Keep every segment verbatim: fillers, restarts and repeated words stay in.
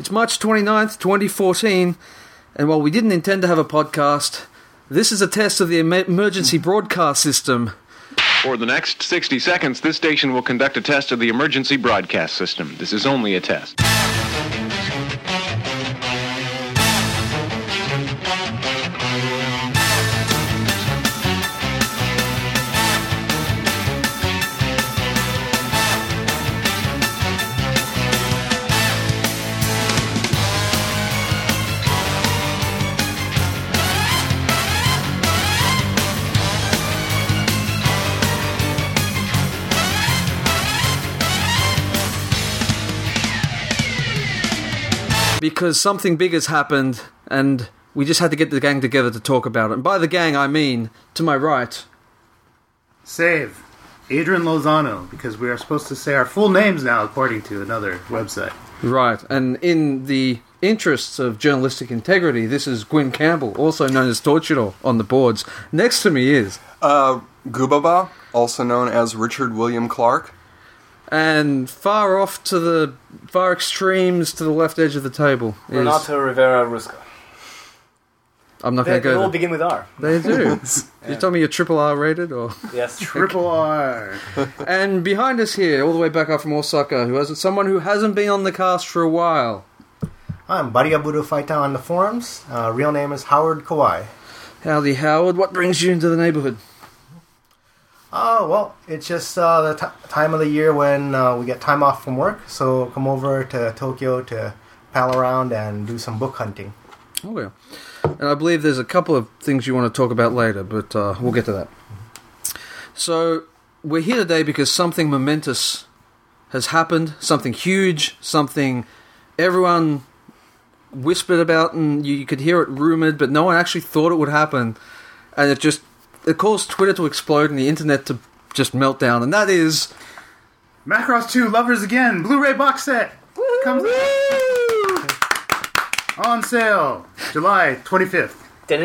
It's March twenty-ninth, twenty fourteen, and while we didn't intend to have a podcast, this is a test of the em- emergency broadcast system. For the next sixty seconds, this station will conduct a test of the emergency broadcast system. This is only a test. Because something big has happened, and we just had to get the gang together to talk about it. And by the gang, I mean, to my right... Save Adrian Lozano, because we are supposed to say our full names now, according to another website. Right, and in the interests of journalistic integrity, this is Gwyn Campbell, also known as Torchidor, on the boards. Next to me is... Uh, Gubaba, also known as Richard William Clark. And far off to the far extremes to the left edge of the table is... Renato Rivera Rusca. I'm not They, going to they go all there. begin with R. They do. Yeah. You told me you're triple R rated, or... Yes. Triple R. And behind us here, all the way back up from Osaka, who has someone who hasn't been on the cast for a while. I'm Bariabudu Faita on the forums. Uh, real name is Howard Kawai. Howdy, Howard. What brings you into the neighborhood? Oh, well, it's just uh, the t- time of the year when uh, we get time off from work, so come over to Tokyo to pal around and do some book hunting. Oh, yeah. And I believe there's a couple of things you want to talk about later, but uh, we'll get to that. So, we're here today because something momentous has happened, something huge, something everyone whispered about, and you could hear it rumoured, but no one actually thought it would happen, and it just... It caused Twitter to explode and the internet to just melt down, and that is... Macross two Lovers Again, Blu-ray box set! Comes out. On sale, July twenty-fifth.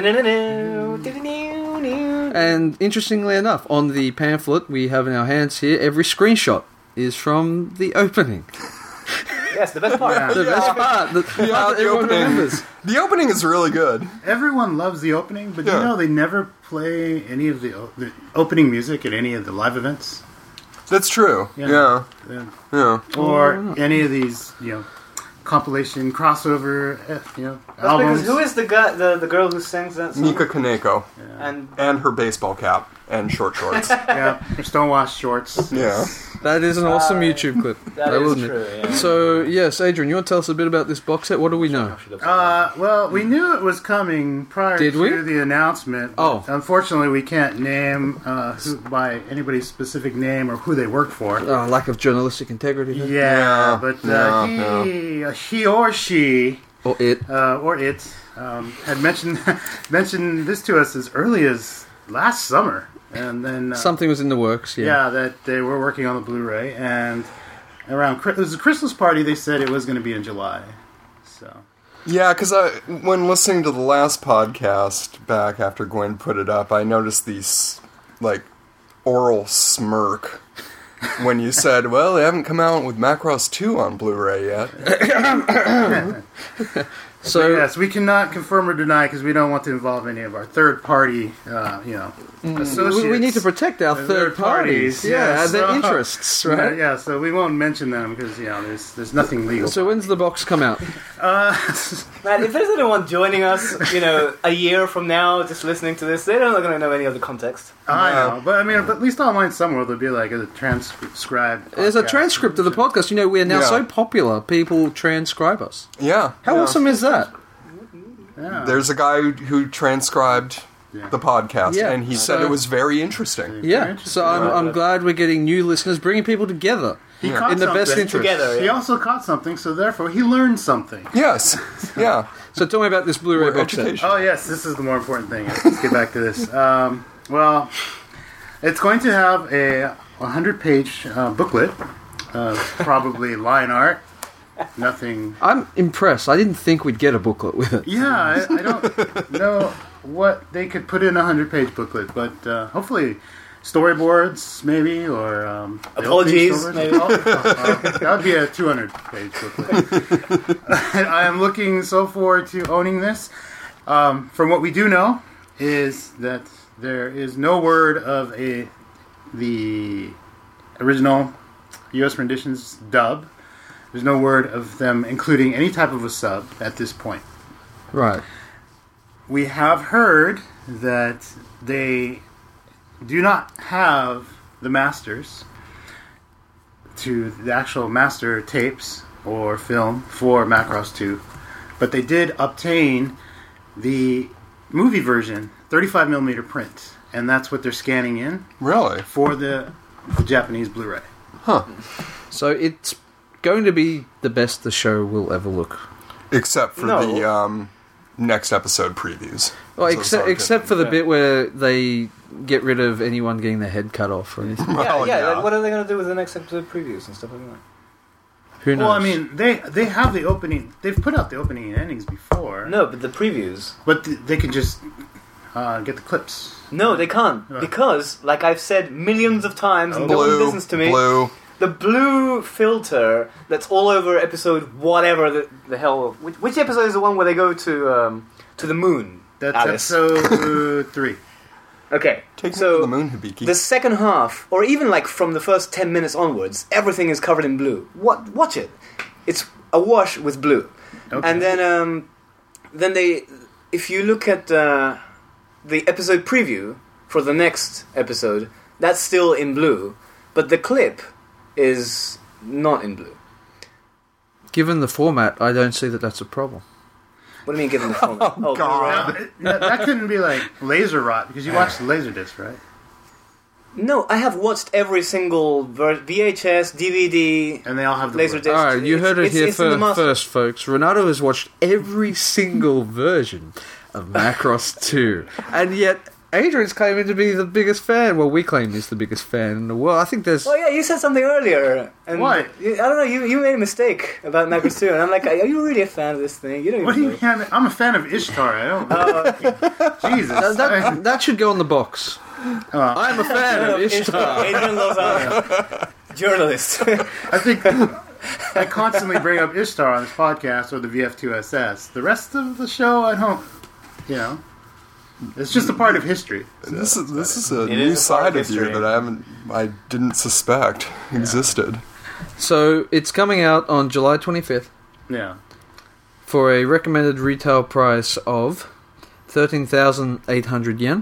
And interestingly enough, on the pamphlet we have in our hands here, every screenshot is from the opening. Yes, the best part. Yeah. The best part, the, Yeah, part the everyone opening. remembers. The opening is really good. Everyone loves the opening, but Yeah. you know they never play any of the, o- the opening music at any of the live events? That's true. Yeah. Yeah. Yeah. Yeah. Or any of these, you know, compilation, crossover, eh, you know, That's albums. because who is the guy, the, the girl who sings that song? Nika Kaneko. And And her baseball cap and short shorts. Yeah, her Stonewashed shorts. Yeah. That is an awesome YouTube clip. that I is will admit. true, yeah. So, yes, Adrian, you want to tell us a bit about this box set? What do we know? Uh, well, we knew it was coming prior Did to we? the announcement. Oh. but Unfortunately, we can't name uh, who, by anybody's specific name or who they work for. Oh, lack of journalistic integrity. Yeah, Yeah, but uh, yeah, he, uh, he or she, Or it. uh, or it, um, had mentioned mentioned this to us as early as last summer, and then uh, Something was in the works, yeah. yeah, that they were working on the Blu-ray, and around Chri- it was a Christmas party. They said it was going to be in July, so. Yeah, because I, when listening to the last podcast back after Gwen put it up, I noticed these, like, oral smirk when you said, well, they haven't come out with Macross two on Blu-ray yet. So So, yes, we cannot confirm or deny because we don't want to involve any of our third-party, uh, you know, associates. we, we need to protect our Their third parties. Yeah, yeah, their so- interests, Yeah, right? yeah, so we won't mention them because, you know, there's there's nothing legal. So when's the box come out? uh, Man, if there's anyone joining us, you know, a year from now, just listening to this, they're not going to know any of the context. I No. know, but I mean, but at least online somewhere there'll be like a transcribed. There's a podcast. transcript of the podcast. You know, we are now Yeah. so popular, people transcribe us. Yeah. How yeah. awesome is that? Yeah. There's a guy who, who transcribed Yeah. the podcast, Yeah. and he said So- it was very interesting. Yeah, interesting. so I'm, I'm glad we're getting new listeners, bringing people together He Yeah. caught in the best something. interest. Together, He yeah. also caught something, so therefore he learned something. Yes. Yeah. So tell me about this Blu-ray More box set. education. Oh yes, this is the more important thing. Let's get back to this. Um, well, it's going to have a one hundred page uh, booklet, uh, probably line art. Nothing. I'm impressed. I didn't think we'd get a booklet with it. Yeah, I, I don't know what they could put in a hundred page booklet, but uh, hopefully storyboards, maybe, or um, the Apologies, opening maybe. storyboards. Oh, oh, that would be a two hundred page booklet. I am looking so forward to owning this. Um, from what we do know, is that there is no word of a the original U S renditions dub. There's no word of them including any type of a sub at this point. Right. We have heard that they do not have the masters to the actual master tapes or film for Macross two, but they did obtain the movie version, thirty-five millimeter print, and that's what they're scanning in Really? for the, the Japanese Blu-ray. Huh. So it's going to be the best the show will ever look. Except for No. the um, next episode previews. Well, So except sorry, except for the Yeah. bit where they get rid of anyone getting their head cut off or anything. Yeah, Well, yeah. yeah. Like, what are they going to do with the next episode previews and stuff like that? Who knows? Well, I mean, they they have the opening. They've put out the opening and endings before. No, but the previews. But th- they can just uh, get the clips. No, they can't. Right. Because, like I've said millions of times, and no one Blue, listens to me, blue. the blue filter that's all over episode whatever the, the hell. Which, which episode is the one where they go to um, to the moon? That's Alice. episode three. Okay, Take me so to the moon, Hibiki. the second half, or even like from the first ten minutes onwards, everything is covered in blue. What? Watch it. It's awash with blue. Okay. And then, um, then they, if you look at uh, the episode preview for the next episode, that's still in blue, but the clip is not in blue. given the format, I don't see that that's a problem. What do you mean, given the format? Oh, God. Now, it- now, that couldn't be like laser rot because you watched the Laserdisc, right? No, I have watched every single ver- V H S, D V D, And they all have the Laserdisc. blue. All right, you It's- heard it it's- here it's in the fir- master. first, folks. Renato has watched every single version of Macross two, and yet Adrian's claiming to be the biggest fan. Well, we claim he's the biggest fan in the world. I think there's. Oh yeah, you said something earlier. And What? you- I don't know. You you made a mistake about Macross two, and I'm like, are you really a fan of this thing? You don't What do even you know. mean? I'm a fan of Ishtar. I don't. Oh, Jesus. That, that, that should go on the box. Uh, I'm a fan of Ishtar. Adrian Lozano, journalist. I think I constantly bring up Ishtar on this podcast or the V F two S S. The rest of the show, I don't. You know, it's just a part of history. This is this is a It new is a part side of of you history. that I haven't, I didn't suspect existed. So it's coming out on July twenty-fifth Yeah. for a recommended retail price of thirteen thousand eight hundred yen.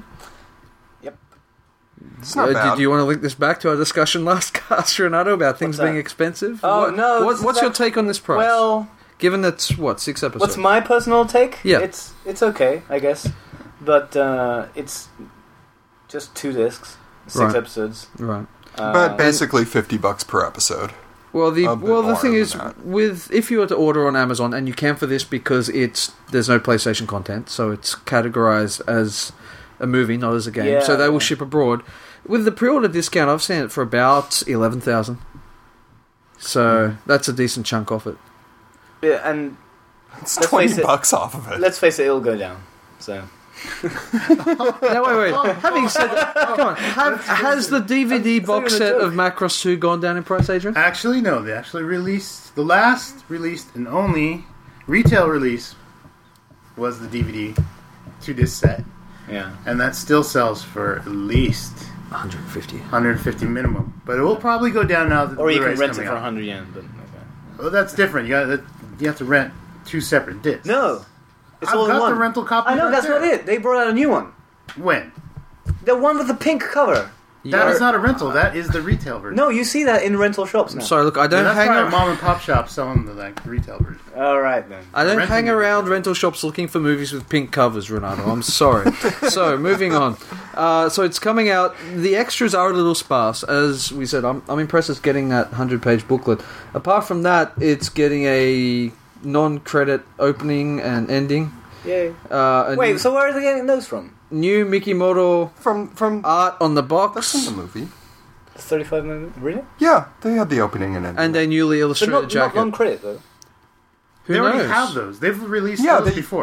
It's not Uh, bad. did you want to link this back to our discussion last cast, Renato, about things What's being that? expensive? Oh, What- no, What, this is what's your act- take on this price? Well, given that's what six episodes. what's my personal take? Yeah. it's it's okay, I guess, but uh, it's just two discs, six Right. episodes. right. Uh, but basically fifty bucks per episode. Well, the A bit well the more thing than is, that. with if you were to order on Amazon, and you can for this because it's there's no PlayStation content, so it's categorized as a movie, not as a game. Yeah, so they will yeah. ship abroad. With the pre-order discount, I've seen it for about eleven thousand. So Hmm. that's a decent chunk off it. yeah, and It's Let's twenty face it. bucks off of it. let's face it, it'll go down. So Now wait, wait. Having said that, come on, have, has the D V D It's not box even a set joke. of Macross two gone down in price, Adrian? Actually, no. They actually released the last released and only retail release was the D V D two disc set, yeah, and that still sells for at least one hundred fifty. one hundred fifty minimum. But it will probably go down now that the or you can Blu-ray's rent it coming for a out. hundred yen. But okay. Well, that's different. You got you have to rent two separate discs. No, it's I've all in got one. the rental copy. I know right that's there. not it. They brought out a new one. When? The one with the pink cover. That is not a rental. That is the retail version. No, you see that in rental shops now. Sorry, look, I Yeah, don't that's hang why around. mom and pop shops selling the like retail version. All right then. I don't Renting hang it. around rental shops looking for movies with pink covers, Renato. I'm sorry. So, moving on. Uh, so, it's coming out. The extras are a little sparse. As we said, I'm, I'm impressed it's getting that one hundred page booklet. Apart from that, it's getting a non-credit opening and ending. Yay. Uh, a Wait, new, so where are they getting those from? new Mikimoto From from art on the that's in box. the movie. thirty-five minutes? Really? Yeah, they had the opening and ending. And a newly But illustrated not, not jacket. long credit though. Who they knows? already have those. They've released Yeah, those they- before.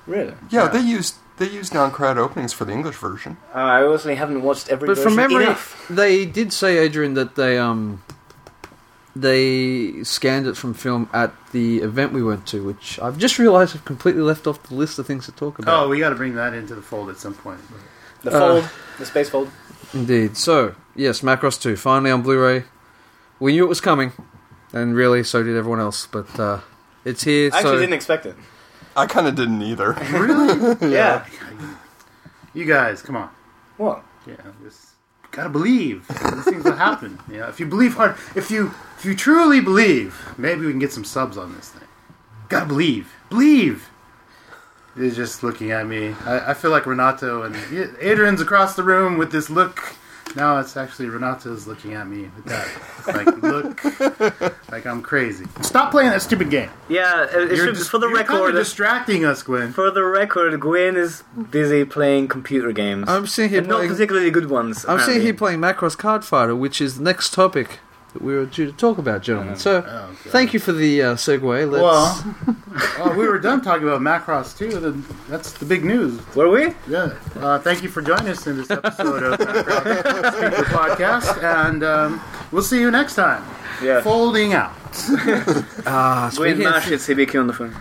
Really? Yeah, Yeah. they used they used non-crowd openings for the English version. Uh, I honestly haven't watched every But version from memory, enough. they did say, Adrian, that they um they scanned it from film at the event we went to, which I've just realised I've completely left off the list of things to talk about. Oh, we got to bring that into the fold at some point. The Uh, fold, the space fold. Indeed. So, yes, Macross two, finally on Blu-ray. We knew it was coming, and really, so did everyone else, but uh, it's here, I actually so... didn't expect it. I kind of didn't either. Really? Yeah. You guys, come on. What? Yeah, just gotta believe. These things will happen. Yeah, if you believe hard, if you if you truly believe, maybe we can get some subs on this thing. Gotta believe, believe. He's just looking at me. I, I feel like Renato and Adrian's across the room with this look. Now it's actually Renato's looking at me with that like look, like I'm crazy. Stop playing that stupid game. Yeah, it, it You're should, dis- for the you're record. kinda distracting us, Gwen. For the record, Gwen is busy playing computer games. I'm sitting here and not playing... particularly good ones. I'm sitting apparently. here playing Macross Card Fighter, which is the next topic that we were due to talk about, gentlemen. So, Oh, God. thank you for the uh, segue. Let's... Well, well, we were done talking about Macross too. Then that's the big news. Were we? Yeah. Uh, thank you for joining us in this episode of Macross Speaker Podcast, and um, we'll see you next time. Yeah. Folding out. Ah, Gwen speaking, of, Mash hits Hibiki on the phone.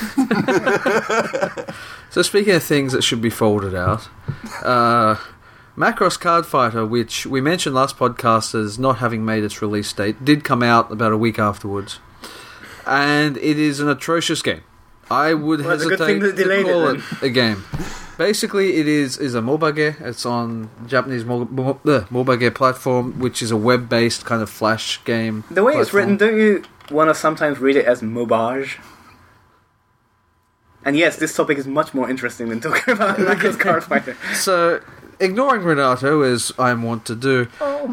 so speaking of things that should be folded out, uh, Macross Card Fighter, which we mentioned last podcast as not having made its release date, did come out about a week afterwards. And it is an atrocious game. I would Well, it's a hesitate good thing they to delayed call it, it, a game. Basically, it is, is a mobage. It's on Japanese mo- mo- uh, mobage platform, which is a web-based kind of flash game. The way it's platform. written, don't you want to sometimes read it as mobage? And yes, this topic is much more interesting than talking about Macross Card Fighter. So, ignoring Renato, as I want to do,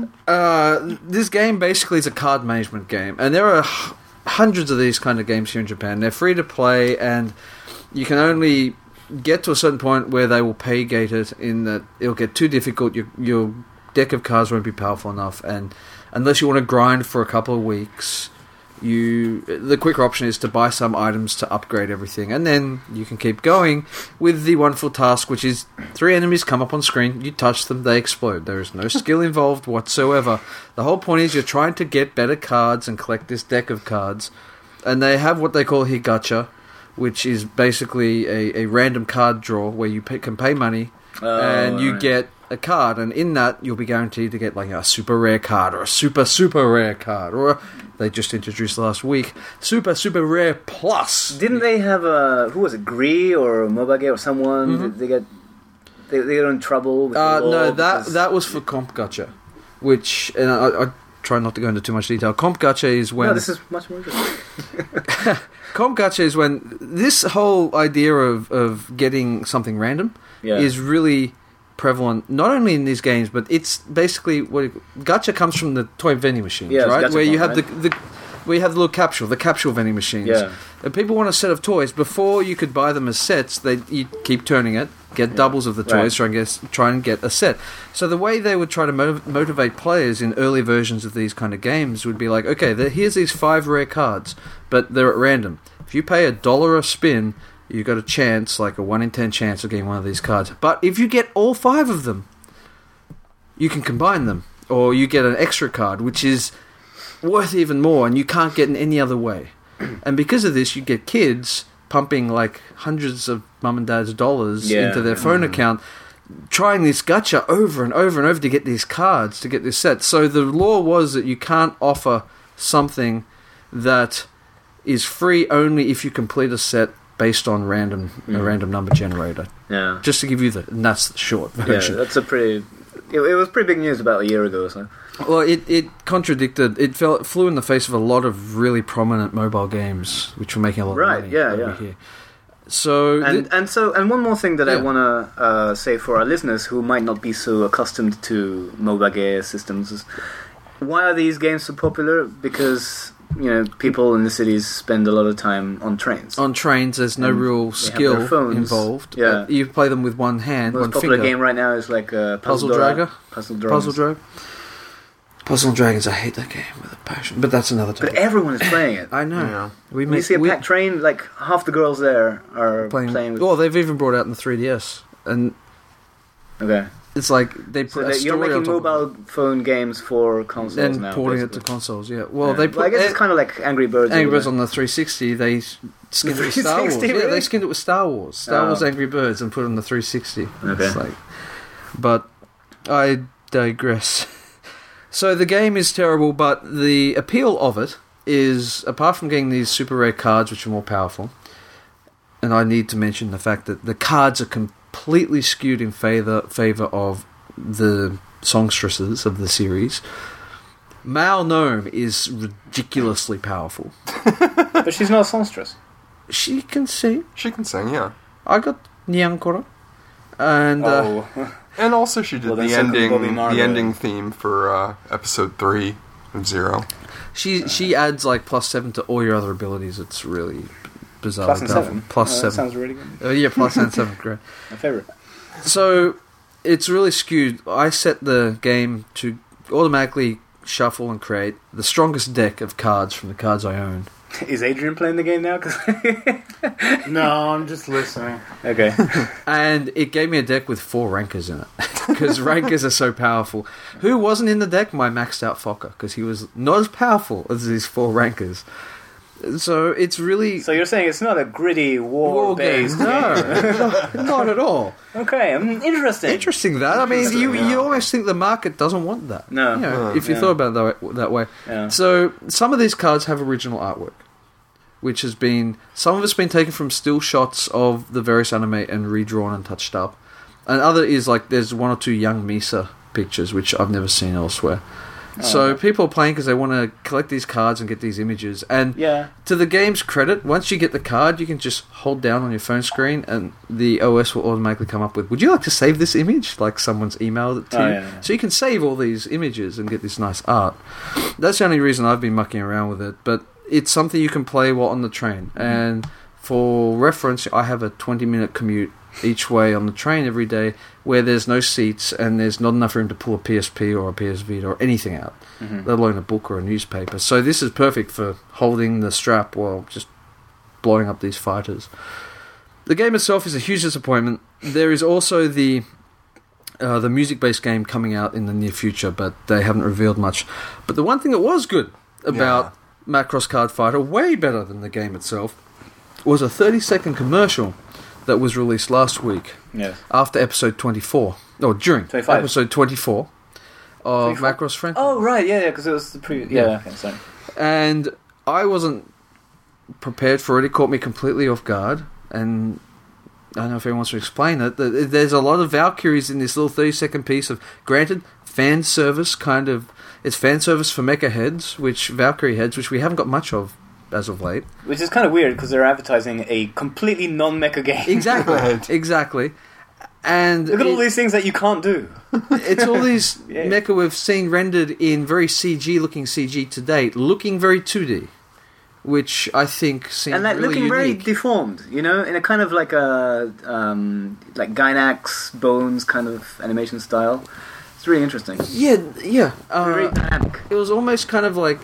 uh, this game basically is a card management game. And there are h- hundreds of these kind of games here in Japan. They're free to play, and you can only get to a certain point where they will pay gate it, in that it'll get too difficult, your, your deck of cards won't be powerful enough, and unless you want to grind for a couple of weeks, you the quicker option is to buy some items to upgrade everything, and then you can keep going with the wonderful task, which is three enemies come up on screen, you touch them, they explode. There is no skill involved whatsoever. The whole point is you're trying to get better cards and collect this deck of cards, and they have what they call Higacha, which is basically a, a random card draw where you pay, can pay money Oh, and you right. get a card, and in that you'll be guaranteed to get like a super rare card or a super super rare card, or a, they just introduced last week super super rare plus. Didn't they have a who was it, Gree or Mobage or someone? Mhm. They get they, they get in trouble. With Uh, the law no, that because- that was for Comp Gacha, which and I, I try not to go into too much detail. Comp Gacha is when No, this is much more interesting. Comp Gacha is when this whole idea of, of getting something random Yeah. is really prevalent, not only in these games, but it's basically what it, Gacha comes from the toy vending machines, Yeah, it's right? Gachapon, Where you have right? the, the where you have the little capsule, the capsule vending machines. Yeah. And people want a set of toys. Before you could buy them as sets, they you keep turning it, get doubles of the toys, Right. try and get try and get a set. So the way they would try to motiv- motivate players in early versions of these kind of games would be like, okay, there, here's these five rare cards, but they're at random. If you pay a dollar a spin, you got a chance, like a one in ten chance of getting one of these cards. But if you get all five of them, you can combine them, or you get an extra card, which is worth even more, and you can't get in any other way. And because of this, you get kids pumping like hundreds of mum and dad's dollars Yeah. into their phone account, trying this gacha over and over and over to get these cards, to get this set. So the law was that you can't offer something that is free only if you complete a set based on random a Mm. random number generator. Yeah. Just to give you the, and that's the short Yeah, version. that's a pretty. It, it was pretty big news about a year ago or so. Well, it, it contradicted, it fell, it flew in the face of a lot of really prominent mobile games, which were making a lot Right, of money yeah, over yeah. here. So, And thi- and so and one more thing that I Yeah. want to uh, say for our listeners who might not be so accustomed to Mobage systems is, why are these games so popular? Because you know people in the cities spend a lot of time on trains. on trains, there's no And real they have skill their phones. involved. Yeah. Uh, you play them with one hand, The most one popular finger. game right now is like uh, Puzzle Puzzle Dragger? Puzzle Dragons. Puzzle Drove. Puzzle and Dragons, I hate that game with a passion, but that's another But topic. everyone is playing it. I know. Yeah. We When you make, see a we, packed train, like half the girls there are playing. playing, with... Well, they've even brought out in the three D S, and Okay. it's like they So put a that you're story on making top of mobile phone games for consoles it, and now. porting it basically. to consoles. Yeah. Well, Yeah. they put I guess eh, it's kind of like Angry Birds. Angry over Birds there. on the three sixty. They s- skinned it with Star Wars. three sixty, Yeah, really? they skinned it with Star Wars. Star Oh. Wars Angry Birds and put it on the three sixty. Okay. It's like, but I digress. So the game is terrible, but the appeal of it is, apart from getting these super rare cards, which are more powerful, and I need to mention the fact that the cards are completely skewed in favor favor of the songstresses of the series. Mal Gnome is ridiculously powerful. But she's not a songstress. She can sing. She can sing, yeah. I got Nyankora. And uh, Oh. And also she did Well, then the so can ending Bobby Marley. the ending theme for uh, episode three of Zero. she she adds like plus seven to all your other abilities. It's really bizarre. Plus and seven. Plus Oh, that seven. sounds really good. Oh yeah, plus and seven. Great. My favorite. So it's really skewed. I set the game to automatically shuffle and create the strongest deck of cards from the cards I own. Is Adrian playing the game now? 'Cause- No, I'm just listening. okay. And it gave me a deck with four rankers in it. Because rankers are so powerful. Who wasn't in the deck? My maxed out Fokker. Because he was not as powerful as these four rankers. So it's really... So you're saying it's not a gritty war game. war-based No, game? not at all. Okay, um, interesting. Interesting that. I mean, you, yeah. you almost think the market doesn't want that. No. You know, Uh, if you yeah. thought about it that, that way. Yeah. So some of these cards have original artwork, which has been some of it's been taken from still shots of the various anime and redrawn and touched up, and other is like there's one or two young Misa pictures which I've never seen elsewhere. So people are playing because they want to collect these cards and get these images. And Yeah. to the game's credit, once you get the card, you can just hold down on your phone screen and the O S will automatically come up with, would you like to save this image? Like someone's emailed it to Oh, you. yeah, yeah. So you can save all these images and get this nice art. That's the only reason I've been mucking around with it. But it's something you can play while on the train. Mm-hmm. And for reference, I have a twenty minute commute each way on the train every day where there's no seats and there's not enough room to pull a P S P or a P S Vita or anything out, Mm-hmm. let alone a book or a newspaper. So this is perfect for holding the strap while just blowing up these fighters. The game itself is a huge disappointment. There is also the uh, the music-based game coming out in the near future, but they haven't revealed much. But the one thing that was good about Macross Card Fighter, way better than the game itself, was a thirty second commercial that was released last week Yes. after episode twenty-four, or during twenty-five. episode twenty-four of twenty-four? Macross Friend. Oh, right, yeah, yeah, because it was the previous... Yeah, Yeah. okay, sorry. And I wasn't prepared for it. It caught me completely off guard. And I don't know if anyone wants to explain it. Th- There's a lot of Valkyries in this little thirty second piece of, granted, fan service kind of. It's fan service for mecha heads, which Valkyrie heads, which we haven't got much of as of late. Which is kind of weird, because they're advertising a completely non-mecha game. Exactly. Right. Exactly. And Look at all it- these things that you can't do. it's all these Yeah. mecha we've seen rendered in very C G looking C G to date, looking very two D, which I think seems And like really looking very unique. deformed, you know, in a kind of like a um, like Gynax Bones kind of animation style. It's really interesting. yeah, yeah. very Uh, dynamic. it was almost kind of like,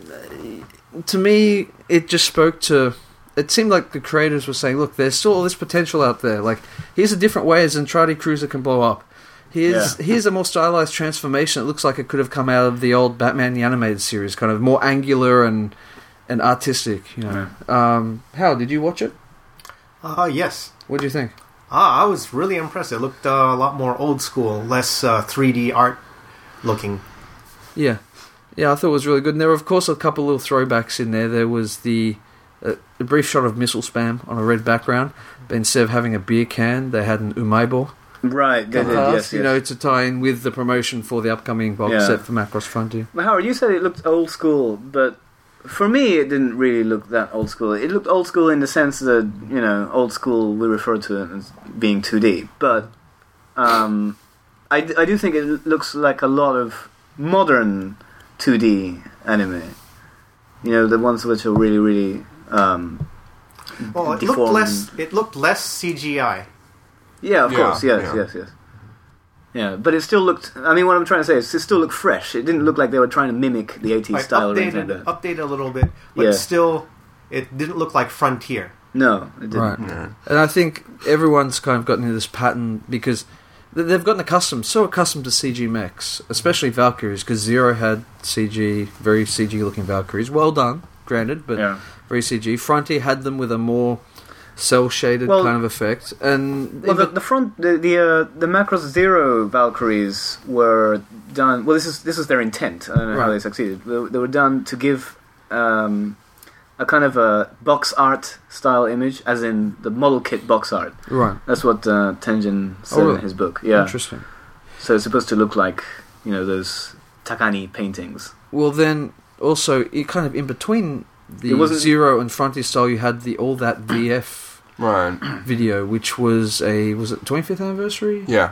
uh, to me, it just spoke to. It seemed like the creators were saying, "Look, there's still all this potential out there. Like, here's a different way a Zentradi Cruiser can blow up. Here's Yeah. here's a more stylized transformation. It looks like it could have come out of the old Batman the Animated Series, kind of more angular and and artistic. You know, um, Hal, did you watch it? Uh, yes. What do you think? Ah, I was really impressed. It looked uh, a lot more old school, less uh, three D art looking. Yeah, yeah, I thought it was really good. And there were, of course, a couple little throwbacks in there. There was the uh, a brief shot of missile spam on a red background, but instead of having a beer can, they had an Umaibo. Right, they did, cast, yes, you yes. know, to tie in with the promotion for the upcoming box Yeah. set for Macross Frontier. Well, Howard, you said it looked old school, but for me, it didn't really look that old school. It looked old school in the sense that, you know, old school, we refer to it as being two D. But um, I, d- I do think it looks like a lot of modern two D anime. You know, the ones which are really, really um, Well, it deformed. looked less. It looked less C G I. Yeah, of Yeah, course, yes, yeah. yes, yes. Yeah, but it still looked. I mean, what I'm trying to say is, it still looked fresh. It didn't look like they were trying to mimic the eighties Like style of updated, Nintendo. updated a little bit, but Yeah. still, it didn't look like Frontier. No, it didn't. Right. Yeah. And I think everyone's kind of gotten into this pattern because th- they've gotten accustomed, so accustomed to C G mechs, especially Valkyries, because Zero had C G, very C G looking Valkyries. Well done, granted, but Yeah. very C G. Frontier had them with a more cell shaded Well- kind of effect, and Well, the, the front, the the, uh, the Macross Zero Valkyries were done. Well, this is this is their intent. I don't know how Right. they succeeded. They, they were done to give um, a kind of a box art style image, as in the model kit box art. right, That's what uh, Tenjin said Oh, really? in his book. Yeah, interesting. so it's supposed to look like, you know, those Takani paintings. Well, then also, it kind of in between the It wasn't- Zero and Frontier style, you had the All That V F Right. video, which was a was it twenty-fifth anniversary Yeah.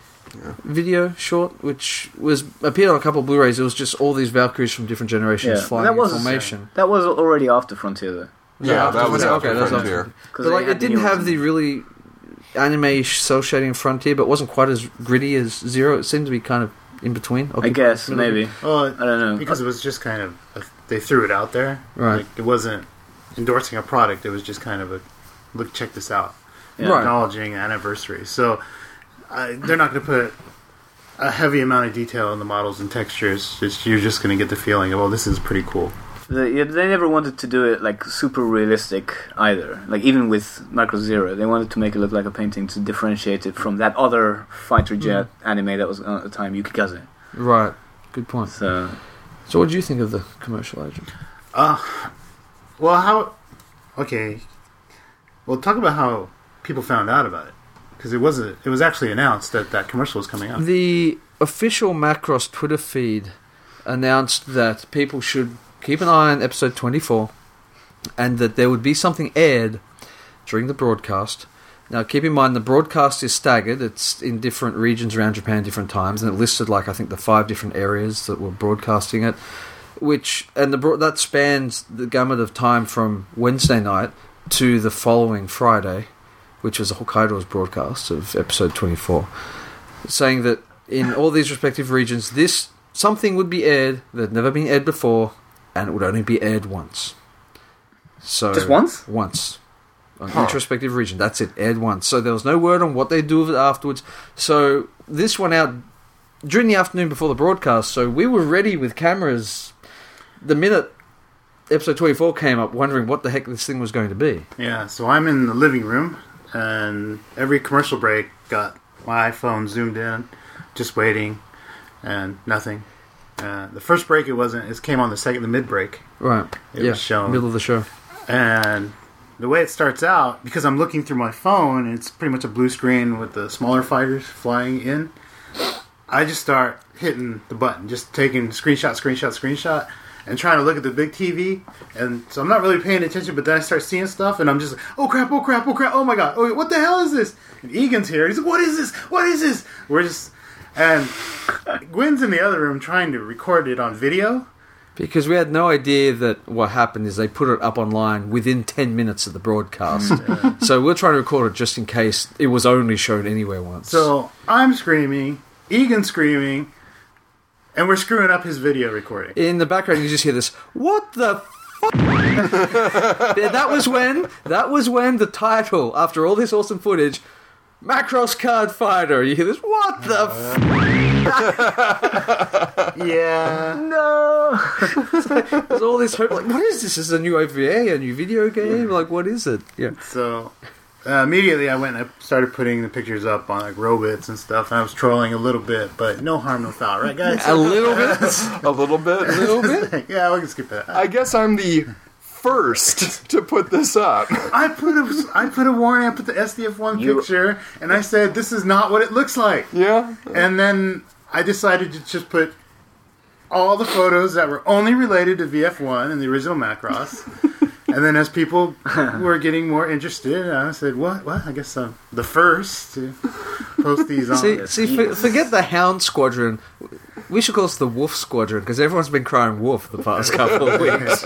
video short, which was appeared on a couple of Blu-rays. It was just all these Valkyries from different generations Yeah, flying that in was formation. that was already after Frontier, though. Yeah, after that was Frontier. after Okay, that's Frontier. after. 'Cause But they like, had it the didn't new have ones. the really anime cell shading in Frontier, but it wasn't quite as gritty as Zero. It seemed to be kind of in between. I guess Middle- maybe. Well, I don't know. because it was just kind of a, they threw it out there. Right. Like, it wasn't endorsing a product. It was just kind of a look. Check this out. Yeah. Right. Acknowledging anniversary. So uh, they're not going to put a heavy amount of detail in the models and textures. It's, you're just going to get the feeling of, oh, this is pretty cool. They, yeah, they never wanted to do it like super realistic either. Like even with Macross Zero, they wanted to make it look like a painting to differentiate it from that other fighter jet anime that was on at the time, Yukikaze. Right. Good point. So So, what do you think of the commercial agent? Uh, well, how... Okay. Well, talk about how people found out about it. Because it wasn't. It was actually announced that that commercial was coming out. The official Macross Twitter feed announced that people should keep an eye on episode twenty-four and that there would be something aired during the broadcast. Now, keep in mind, the broadcast is staggered. It's in different regions around Japan, different times, and it listed, like, I think the five different areas that were broadcasting it, which, and the bro- that spans the gamut of time from Wednesday night to the following Friday, which was Hokkaido's broadcast of episode twenty-four, saying that in all these respective regions, this something would be aired that had never been aired before, and it would only be aired once. So Just once? Once. On Huh. each respective region. That's it, aired once. So there was no word on what they do with it afterwards. So this went out during the afternoon before the broadcast, so we were ready with cameras the minute episode twenty-four came up, wondering what the heck this thing was going to be. Yeah, so I'm in the living room, and every commercial break got my iPhone zoomed in, just waiting, and nothing. Uh, the first break, it wasn't. It came on the second, the mid break, Right. It yeah. was shown. Middle of the show. and the way it starts out, because I'm looking through my phone, it's pretty much a blue screen with the smaller fighters flying in. I just start hitting the button, just taking screenshot, screenshot, screenshot, and trying to look at the big T V. And so I'm not really paying attention, but then I start seeing stuff, and I'm just like, oh crap, oh crap, oh crap, oh my god, oh, what the hell is this? And Egan's here. He's like, what is this? What is this? We're just... And Gwen's in the other room trying to record it on video. Because we had no idea that what happened is they put it up online within ten minutes of the broadcast. So we're trying to record it just in case it was only shown anywhere once. So I'm screaming, Egan's screaming, and we're screwing up his video recording. in the background, you just hear this, what the fuck? That was when, that was when the title, after all this awesome footage, Macross Card Fighter, you hear this, what the f***? Yeah. no. There's all this hope, like, what is this? Is this a new O V A, a new video game? Like, what is it? Yeah. So uh, immediately I went and I started putting the pictures up on like Robits and stuff, and I was trolling a little bit, but no harm, no foul, right guys? A little bit? A little bit. A little bit? Yeah, we can skip that. I guess I'm the first to put this up. I put a I put a warning. I put the S D F one You- picture, and I said this is not what it looks like. Yeah. And then I decided to just put all the photos that were only related to V F one and the original Macross. And then as people were getting more interested, I said, "What? What? I guess I'm the first to post these on." See, see for, forget the Hound Squadron. We should call this the Wolf Squadron, because everyone's been crying wolf the past couple of weeks.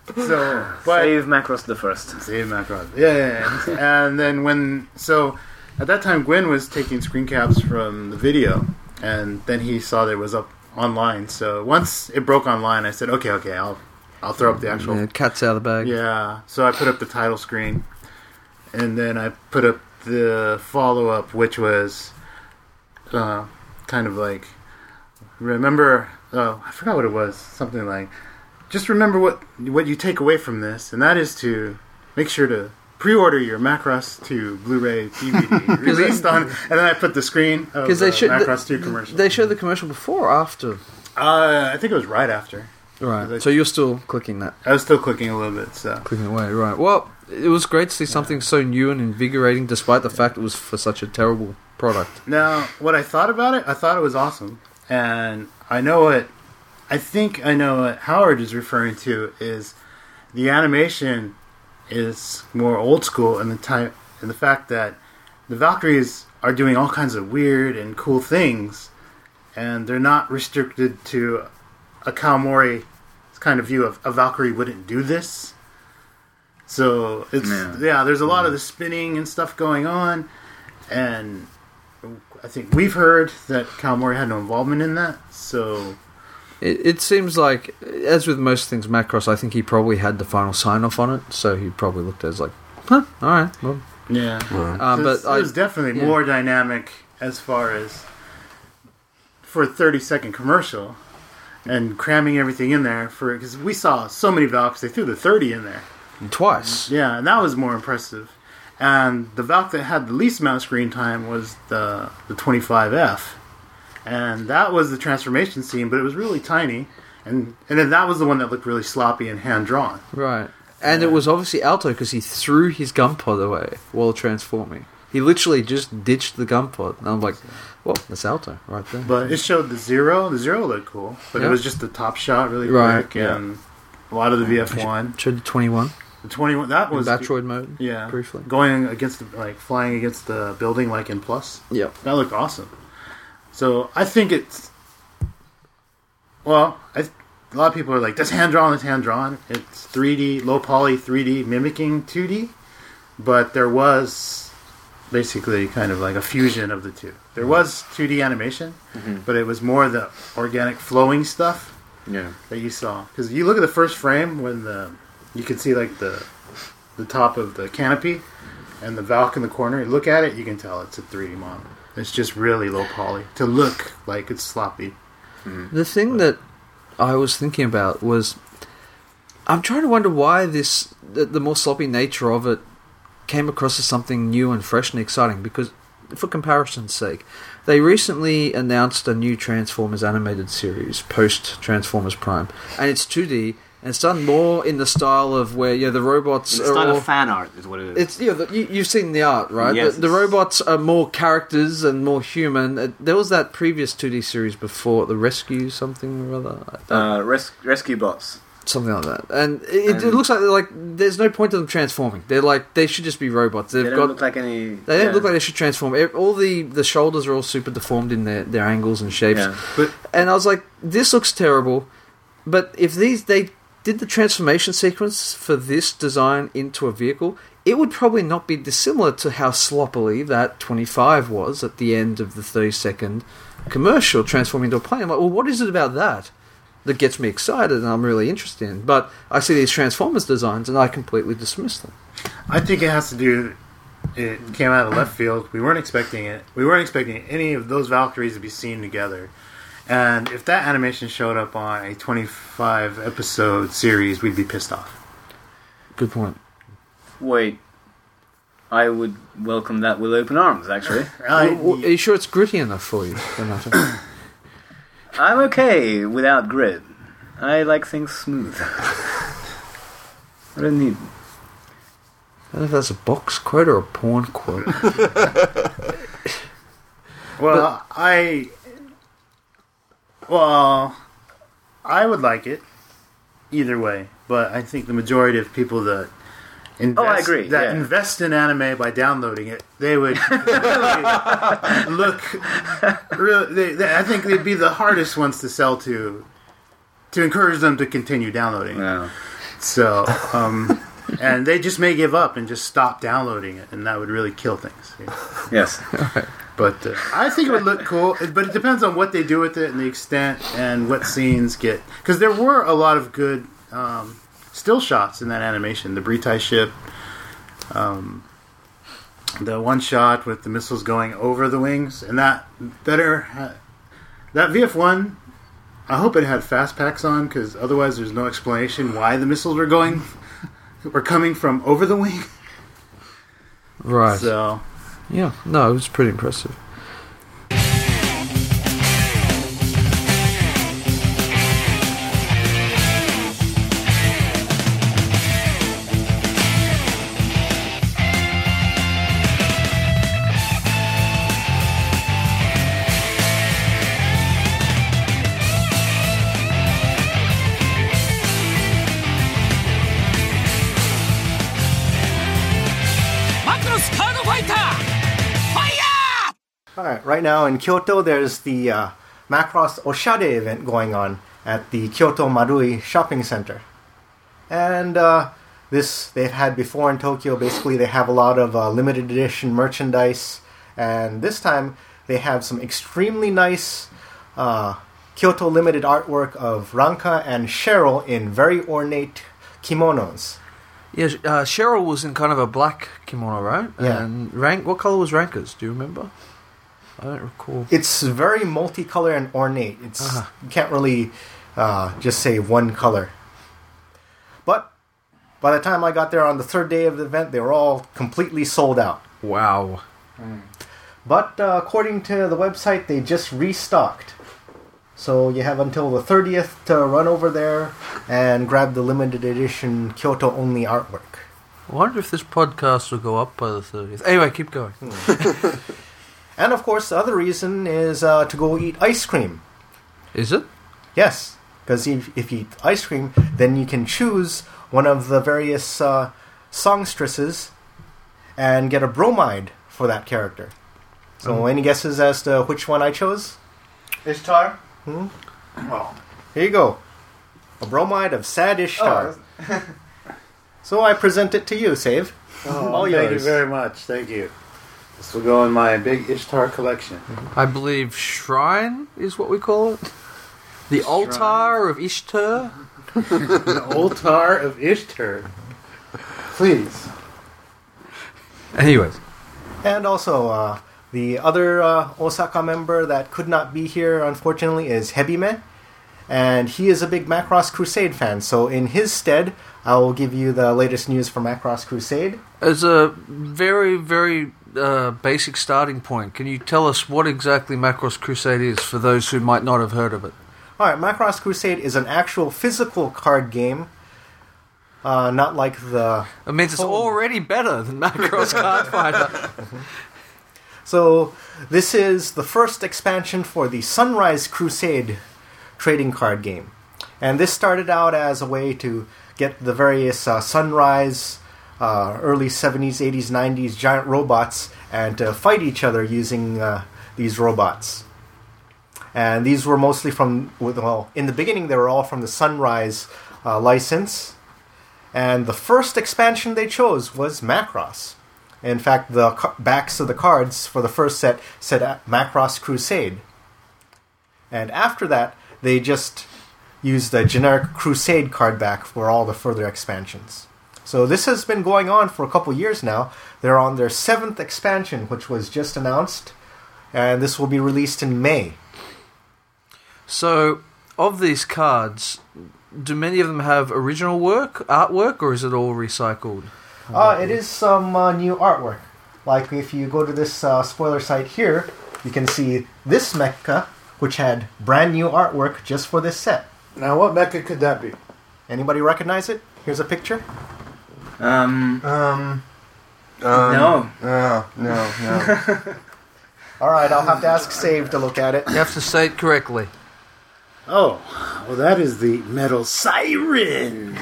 So, but Save Macross the first. Save Macross. Yeah, yeah, yeah. And then when so at that time, Gwen was taking screen caps from the video, and then he saw that it was up online. So once it broke online, I said, "Okay, okay, I'll I'll throw up the actual Yeah, cat's out of the bag. yeah." So I put up the title screen, and then I put up the follow up, which was uh, kind of like remember. Oh, I forgot what it was. Something like just remember what what you take away from this, and that is to make sure to pre-order your Macross two Blu-ray D V D released on, and then I put the screen of Because the they showed Macross two the, commercial. they showed the commercial before or after. uh, I think it was right after. Right. They- So you're still clicking that, I was still clicking a little bit, so clicking away. Right. Well, it was great to see something so new and invigorating, despite the fact it was for such a terrible product. now what I thought about it, I thought it was awesome, and I know what I think I know what Howard is referring to is the animation is more old school, and the time and the fact that the Valkyries are doing all kinds of weird and cool things, and they're not restricted to a Kawamori kind of view of a Valkyrie wouldn't do this. So it's Yeah. yeah, there's a lot of the spinning and stuff going on, and I think we've heard that Kawamori had no involvement in that. So It, it seems like, as with most things Macross, I think he probably had the final sign-off on it, so he probably looked at it as like, huh, alright, well. yeah, Um, but but I, it was definitely yeah. more dynamic as far as for a thirty second commercial and cramming everything in there for because we saw so many Valks they threw the thirty in there. twice. Yeah, and that was more impressive. And the Valk that had the least amount of screen time was the the twenty-five F, and that was the transformation scene, but it was really tiny, and and then that was the one that looked really sloppy and hand drawn. Right. And it was obviously Alto because he threw his gun pod away while transforming. He literally just ditched the gun pod. And I'm like, well, that's Alto right there. But it showed the zero. The zero looked cool, but Yeah. it was just the top shot really Right, quick, yeah. and a lot of the V F one. Showed the twenty-one The twenty-one that in was Batroid mode. yeah, briefly. going against the, like flying against the building like in Plus. Yep. That looked awesome. So I think it's well, I, a lot of people are like, "That's hand drawn. That's hand drawn." It's three D, low poly, three D mimicking two D, but there was basically kind of like a fusion of the two. There was two D animation, Mm-hmm. but it was more the organic flowing stuff Yeah. that you saw. Because you look at the first frame when the you can see like the the top of the canopy and the Valk in the corner. You look at it, you can tell it's a three D model. It's just really low poly to look like it's sloppy. The thing that I was thinking about was, I'm trying to wonder why this, the, the more sloppy nature of it came across as something new and fresh and exciting, because, for comparison's sake, they recently announced a new Transformers animated series, post-Transformers Prime, and it's two D, and it's done more in the style of where, you know, the robots It's are not all... a fan art, is what it is. It's, you know, the, you, you've seen the art, right? Yes, the, the it's- robots are more characters and more human. Uh, there was that previous two D series before, the Rescue something or other, uh, res- rescue bots. something like that. And it, it And- looks like like there's no point to them transforming. They're like they should just be robots. They've They don't got look like any. they don't yeah. look like they should transform. Ev- All the the shoulders are all super deformed in their their angles and shapes. Yeah. But And I was like, this looks terrible. But if these they did the transformation sequence for this design into a vehicle, it would probably not be dissimilar to how sloppily that twenty-five was at the end of the thirty second commercial transforming into a plane. I'm like, well, what is it about that that gets me excited and I'm really interested in? But I see these Transformers designs and I completely dismiss them. I think it has to do. It came out of left field. We weren't expecting it. We weren't expecting any of those Valkyries to be seen together. And if that animation showed up on a twenty-five episode series, we'd be pissed off. Good point. Wait. I would welcome that with open arms, actually. I, Well, well, are you sure it's gritty enough for you, Renato? I'm okay without grit. I like things smooth. I don't need. I don't know if that's a box quote or a porn quote. well, I. Well, I would like it either way, but I think the majority of people that invest, Oh, I agree, that yeah. invest in anime by downloading it, they would really look. Really, they, they, I think they'd be the hardest ones to sell to, to encourage them to continue downloading. No. So, um, and they just may give up and just stop downloading it, and that would really kill things. You know? Yes. But uh, I think it would look cool. But it depends on what they do with it and the extent and what scenes get. Because there were a lot of good um, still shots in that animation. The Britai ship, um, the one shot with the missiles going over the wings, and that better ha- that V F one. I hope it had fast packs on, because otherwise there's no explanation why the missiles were going were coming from over the wing. Right. So. Yeah, no, it was pretty impressive. Alright, right now in Kyoto there's the uh, Macross Oshade event going on at the Kyoto Marui Shopping Center. And uh, this they've had before in Tokyo. Basically they have a lot of uh, limited edition merchandise, and this time they have some extremely nice uh, Kyoto limited artwork of Ranka and Cheryl in very ornate kimonos. Yeah, uh, Cheryl was in kind of a black kimono, right? Yeah. And rank, what color was Ranka's? Do you remember? I don't recall. It's very multicolor and ornate. It's Uh-huh. You can't really uh, just say one color. But by the time I got there on the third day of the event, they were all completely sold out. Wow. But uh, according to the website, they just restocked. So you have until the thirtieth to run over there and grab the limited edition Kyoto-only artwork. I wonder if this podcast will go up by the thirtieth. Anyway, keep going. And of course, the other reason is uh, to go eat ice cream. Is it? Yes, because if, if you eat ice cream, then you can choose one of the various uh, songstresses and get a bromide for that character. So Oh. any guesses as to which one I chose? Ishtar? Hmm? Well, Here you go. A bromide of Sad Ishtar. So I present it to you, Save. oh, All thank yours. you very much. Thank you. This will go in my big Ishtar collection. I believe shrine is what we call it. The altar of Ishtar. The altar of Ishtar. Please. Anyways. And also, uh, the other uh, Osaka member that could not be here, unfortunately, is Hebime. And he is a big Macross Crusade fan, so in his stead, I will give you the latest news from Macross Crusade. As a very, very uh, basic starting point, can you tell us what exactly Macross Crusade is for those who might not have heard of it? Alright, Macross Crusade is an actual physical card game, uh, not like the... It means it's Oh. already better than Macross Card Fighter. So, this is the first expansion for the Sunrise Crusade trading card game. And this started out as a way to get the various uh, Sunrise, uh, early seventies, eighties, nineties giant robots and to fight each other using uh, these robots. And these were mostly from, well, in the beginning they were all from the Sunrise uh, license. And the first expansion they chose was Macross. In fact, the ca- backs of the cards for the first set said uh, Macross Crusade. And after that, they just used the generic Crusade card back for all the further expansions. So this has been going on for a couple years now. They're on their seventh expansion, which was just announced. And this will be released in May. So, of these cards, do many of them have original work, artwork, or is it all recycled? Uh, it is some uh, new artwork. Like if you go to this uh, spoiler site here, you can see this mecha, which had brand new artwork just for this set. Now, what mecha could that be? Anybody recognize it? Here's a picture. Um, Um. um No. No. No. No. All right, I'll have to ask Save to look at it. You have to say it correctly. Oh, well, that is the Metal Siren.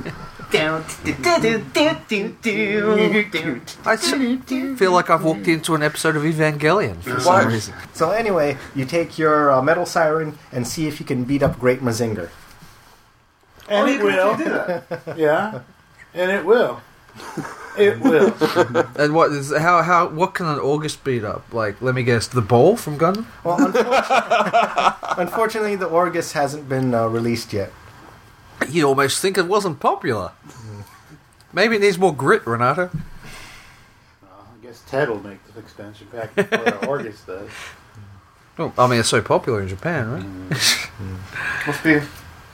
I s- feel like I've walked into an episode of Evangelion for What? some reason. So anyway, you take your uh, Metal Siren and see if you can beat up Great Mazinger. And it will. Yeah. And it will. It will. And what is how how what can an August beat up? Like, let me guess, the ball from Gundam? Well, unfortunately, unfortunately the Orgus hasn't been uh, released yet. You'd almost think it wasn't popular. Maybe it needs more grit, Renato. I guess Ted will make the expansion pack before August does. Well, I mean, it's so popular in Japan, right? Mm. Must be.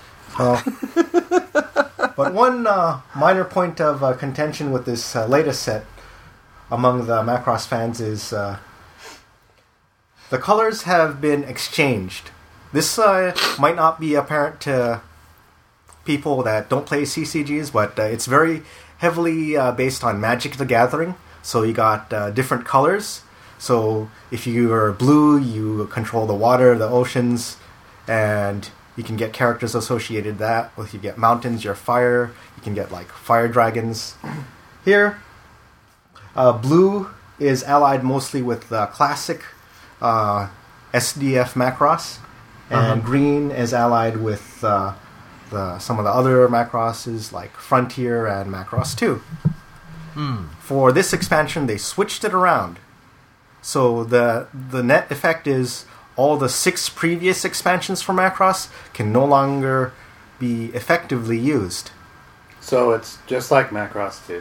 Oh. But one uh, minor point of uh, contention with this uh, latest set among the Macross fans is uh, the colors have been exchanged. This uh, might not be apparent to people that don't play C C Gs, but uh, it's very heavily uh, based on Magic the Gathering. So you got uh, different colors. So if you are blue, you control the water, the oceans, and you can get characters associated with that. If you get mountains, you're fire. You can get like fire dragons. Here, uh, blue is allied mostly with the classic uh, S D F Macross, and Uh-huh. green is allied with uh, the, some of the other Macrosses like Frontier and Macross two. Hmm. For this expansion, they switched it around. So the the net effect is all the six previous expansions for Macross can no longer be effectively used. So it's just like Macross two.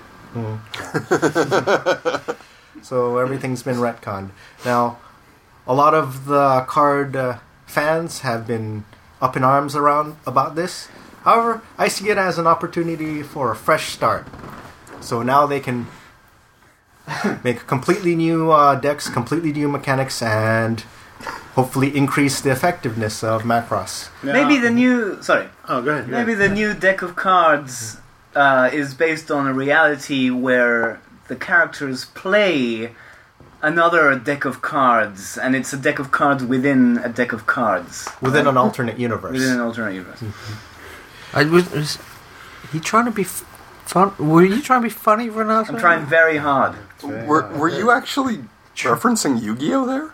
So everything's been retconned. Now, a lot of the card uh, fans have been up in arms around about this. However, I see it as an opportunity for a fresh start. So now they can make completely new uh, decks, completely new mechanics, and hopefully increase the effectiveness of Macross. Now- Maybe the new... Sorry. Oh, go ahead. go Maybe ahead. the new deck of cards uh, is based on a reality where the characters play another deck of cards, and it's a deck of cards within a deck of cards. Within an alternate universe. Within an alternate universe. I was, was he trying to be f- fun? Were you trying to be funny, Renato? I'm trying very hard. Were, were you actually referencing Yu-Gi-Oh there?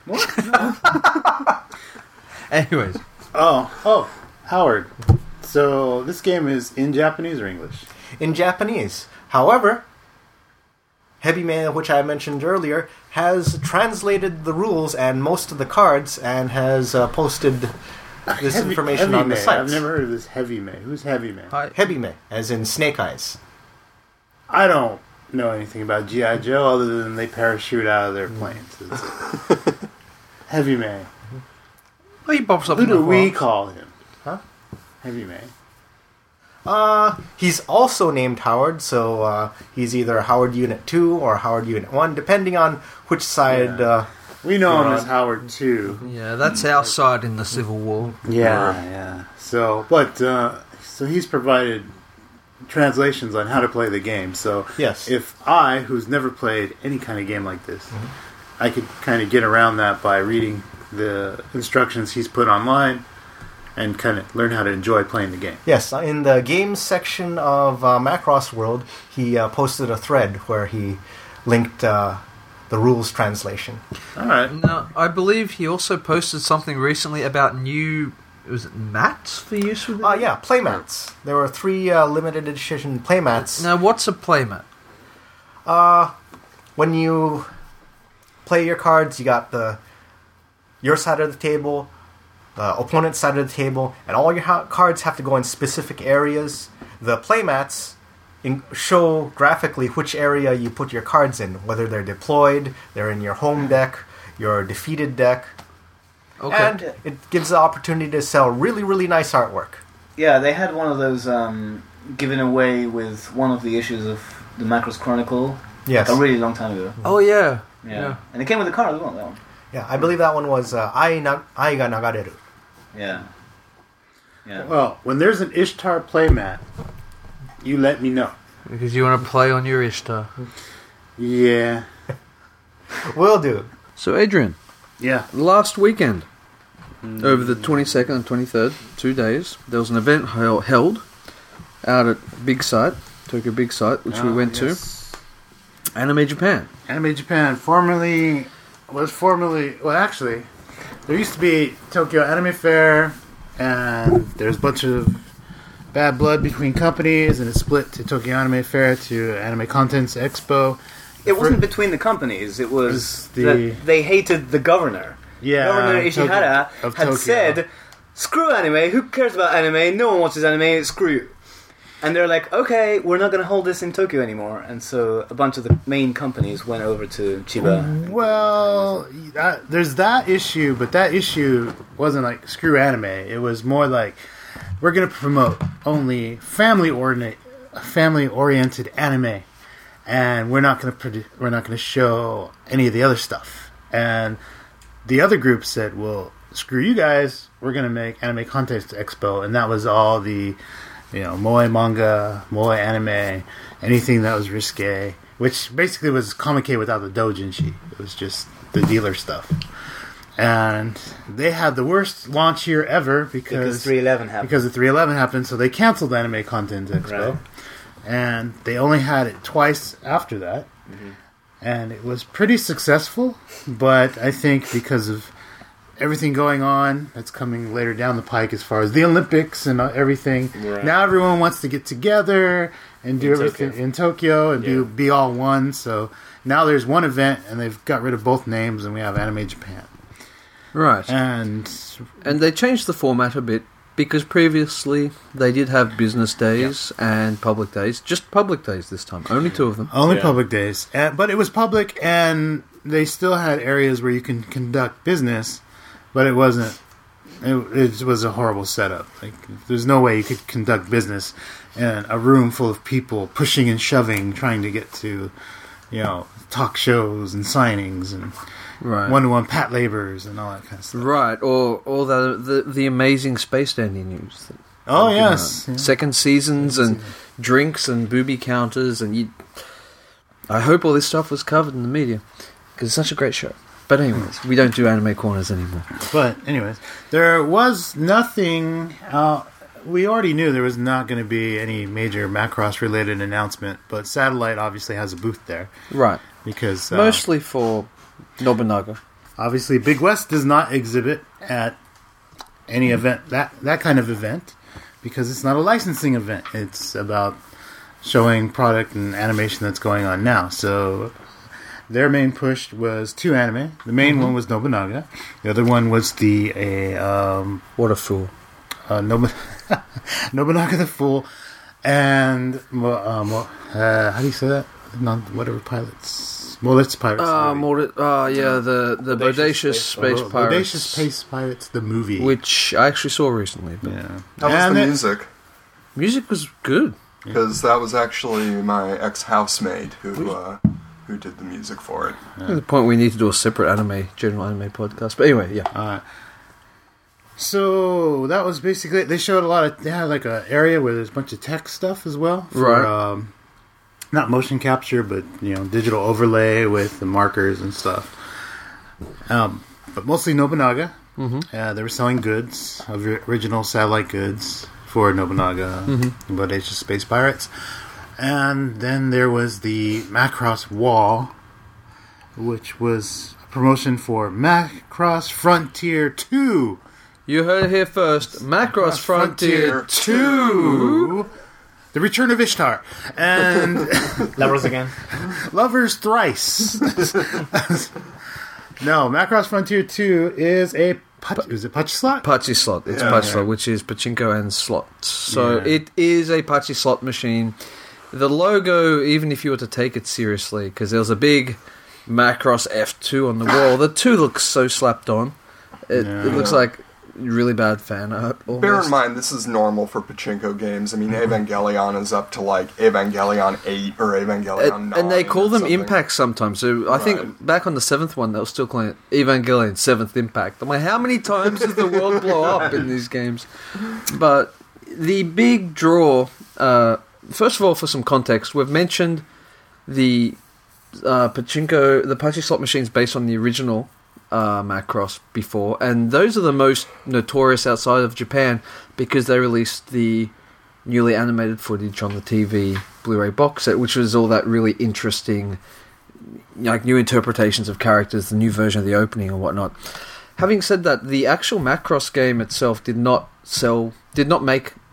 Anyways, Oh, oh, Howard. So this game is in Japanese or English? in Japanese. However, Heavy Man, which I mentioned earlier, has translated the rules and most of the cards and has uh, posted this Heavy- information Heavy on the May. site. I've never heard of this Heavy May. Who's Heavy May? hi. Heavy Man, as in Snake Eyes. I don't know anything about G I. Joe other than they parachute out of their planes. That's it. Heavy May. Well, he pops up Who in the do we world. call him? Huh? Heavy May. Uh, he's also named Howard, so uh, he's either Howard Unit two or Howard Unit one, depending on which side... Yeah. Uh, We know him You're as on. Howard too. Yeah, that's our side in the Civil War. Yeah, yeah. So, but uh, so he's provided translations on how to play the game. So, Yes. if I, who's never played any kind of game like this, I could kind of get around that by reading the instructions he's put online and kind of learn how to enjoy playing the game. Yes, in the games section of uh, Macross World, he uh, posted a thread where he linked uh, the rules translation. All right. Now, I believe he also posted something recently about new. Was it mats for use with it? Uh, yeah, playmats. There were three uh, limited edition playmats. Now, what's a playmat? Uh, when you play your cards, you got the your side of the table, the opponent's side of the table, and all your ha- cards have to go in specific areas. The playmats in- show graphically which area you put your cards in, whether they're deployed, they're in your home deck, your defeated deck, Okay. and it gives the opportunity to sell really, really nice artwork. Yeah, they had one of those um, given away with one of the issues of the Macross Chronicle Yes. a really long time ago. oh yeah. Yeah. Yeah. And it came with a card as well, that one. Yeah, I believe that one was uh, Ai na- Ai ga Nagareru. Yeah. Yeah. Well, when there's an Ishtar playmat, you let me know. Because you want to play on your Ishtar. Yeah. Will do. So, Adrian, Yeah. last weekend, over the twenty-second and twenty-third, two days, there was an event hel- held out at Big Sight, Tokyo Big Sight, which we Ah, went yes. to, Anime Japan. Anime Japan, formerly was formerly well, actually, there used to be Tokyo Anime Fair, and there's a bunch of bad blood between companies, and it split to Tokyo Anime Fair to Anime Contents Expo. It wasn't between the companies. It was was the- that they hated the governor. Yeah, Governor Tokyo- Ishihara of had Tokyo. said, "Screw anime. Who cares about anime? No one watches anime. Screw you." And they're like, "Okay, we're not going to hold this in Tokyo anymore." And so a bunch of the main companies went over to Chiba. Well, that, there's that issue, but that issue wasn't like screw anime. It was more like we're going to promote only family oriented, family oriented anime, and we're not going to produ- we're not going to show any of the other stuff. And the other group said, "Well, screw you guys. We're going to make Anime Contest Expo," and that was all the, you know, moe manga, moe anime, anything that was risque, which basically was Comic-Con without the doujinshi. It was just the dealer stuff. And they had the worst launch year ever because Because three eleven happened. because the three eleven happened, so they canceled the Anime Content Expo. Right. And they only had it twice after that. Mm-hmm. And it was pretty successful, but I think because of everything going on that's coming later down the pike as far as the Olympics and uh, everything, Right. now everyone wants to get together and do In everything Tokyo. in Tokyo and do Yeah. be all one. So now there's one event and they've got rid of both names and we have Anime Japan. Right. And And they changed the format a bit because previously they did have business days and public days. Just public days this time. Only two of them. only Yeah. public days. And, but it was public and they still had areas where you can conduct business, but it wasn't. It, it was a horrible setup. Like, there's no way you could conduct business in a room full of people pushing and shoving, trying to get to, you know, talk shows and signings and Right. one-to-one pat labors and all that kind of stuff. Right. Or or the the, the amazing Space Dandy news. that- Oh you know, yes, yeah. Second seasons and drinks and booby counters and you. I hope all this stuff was covered in the media because it's such a great show. But anyways, we don't do anime corners anymore. But anyways, there was nothing. Uh, we already knew there was not going to be any major Macross related announcement, but Satellite obviously has a booth there Right. because uh, Mostly for Nobunaga. obviously Big West does not exhibit at any event that that kind of event because it's not a licensing event. It's about showing product and animation that's going on now. So their main push was two anime. The main one was Nobunaga. The other one was the a um, What a fool. uh, Nobu- Nobunaga the Fool and Mo- uh, Mo- uh, how do you say that? Non whatever pilots. Moritz Pirates. Uh, movie. more, uh, yeah, the, the Bodacious Bodacious Space- Space, Oh, Pirates. Bodacious Space Pirates, the movie. Which I actually saw recently. But yeah. How was And the it- music? Music was good. Because that was actually my ex-housemate who uh, who did the music for it. To the point we need to do a separate anime, general anime podcast. But anyway, yeah. Uh, so that was basically it. They showed a lot of. They had like an area where there's a bunch of tech stuff as well. For, Right. Um, not motion capture, but you know, digital overlay with the markers and stuff. Um, but mostly Nobunaga. Mm-hmm. Uh, they were selling goods, of original satellite goods for Nobunaga, Mm-hmm. Bodacious Space Pirates. And then there was the Macross Wall, which was a promotion for Macross Frontier two. You heard it here first. Macross Frontier two. The Return of Ishtar. And Lovers again. Lovers Thrice. No, Macross Frontier two is a... Pach- is it Pachi slot? Pachi slot. It's Yeah. Pachi Yeah. slot, which is pachinko and slots. So Yeah. it is a Pachi slot machine. The logo, even if you were to take it seriously, because there was a big Macross F two on the wall, the two looks so slapped on. It, Yeah. it looks like really bad fan art. Almost. Bear in mind, this is normal for pachinko games. I mean, Evangelion is up to like Evangelion eight or Evangelion And, nine. and they call or them something. Impact sometimes. So I think Right. back on the seventh one, they were still calling it Evangelion seventh Impact. I'm like, how many times does the world blow up in these games? But the big draw, uh, first of all, for some context, we've mentioned the uh, pachinko, the Pachi slot machines based on the original uh, Macross before, and those are the most notorious outside of Japan because they released the newly animated footage on the T V Blu-ray box set, which was all that really interesting, like new interpretations of characters, the new version of the opening and whatnot. Having said that, the actual Macross game itself did not sell, did not make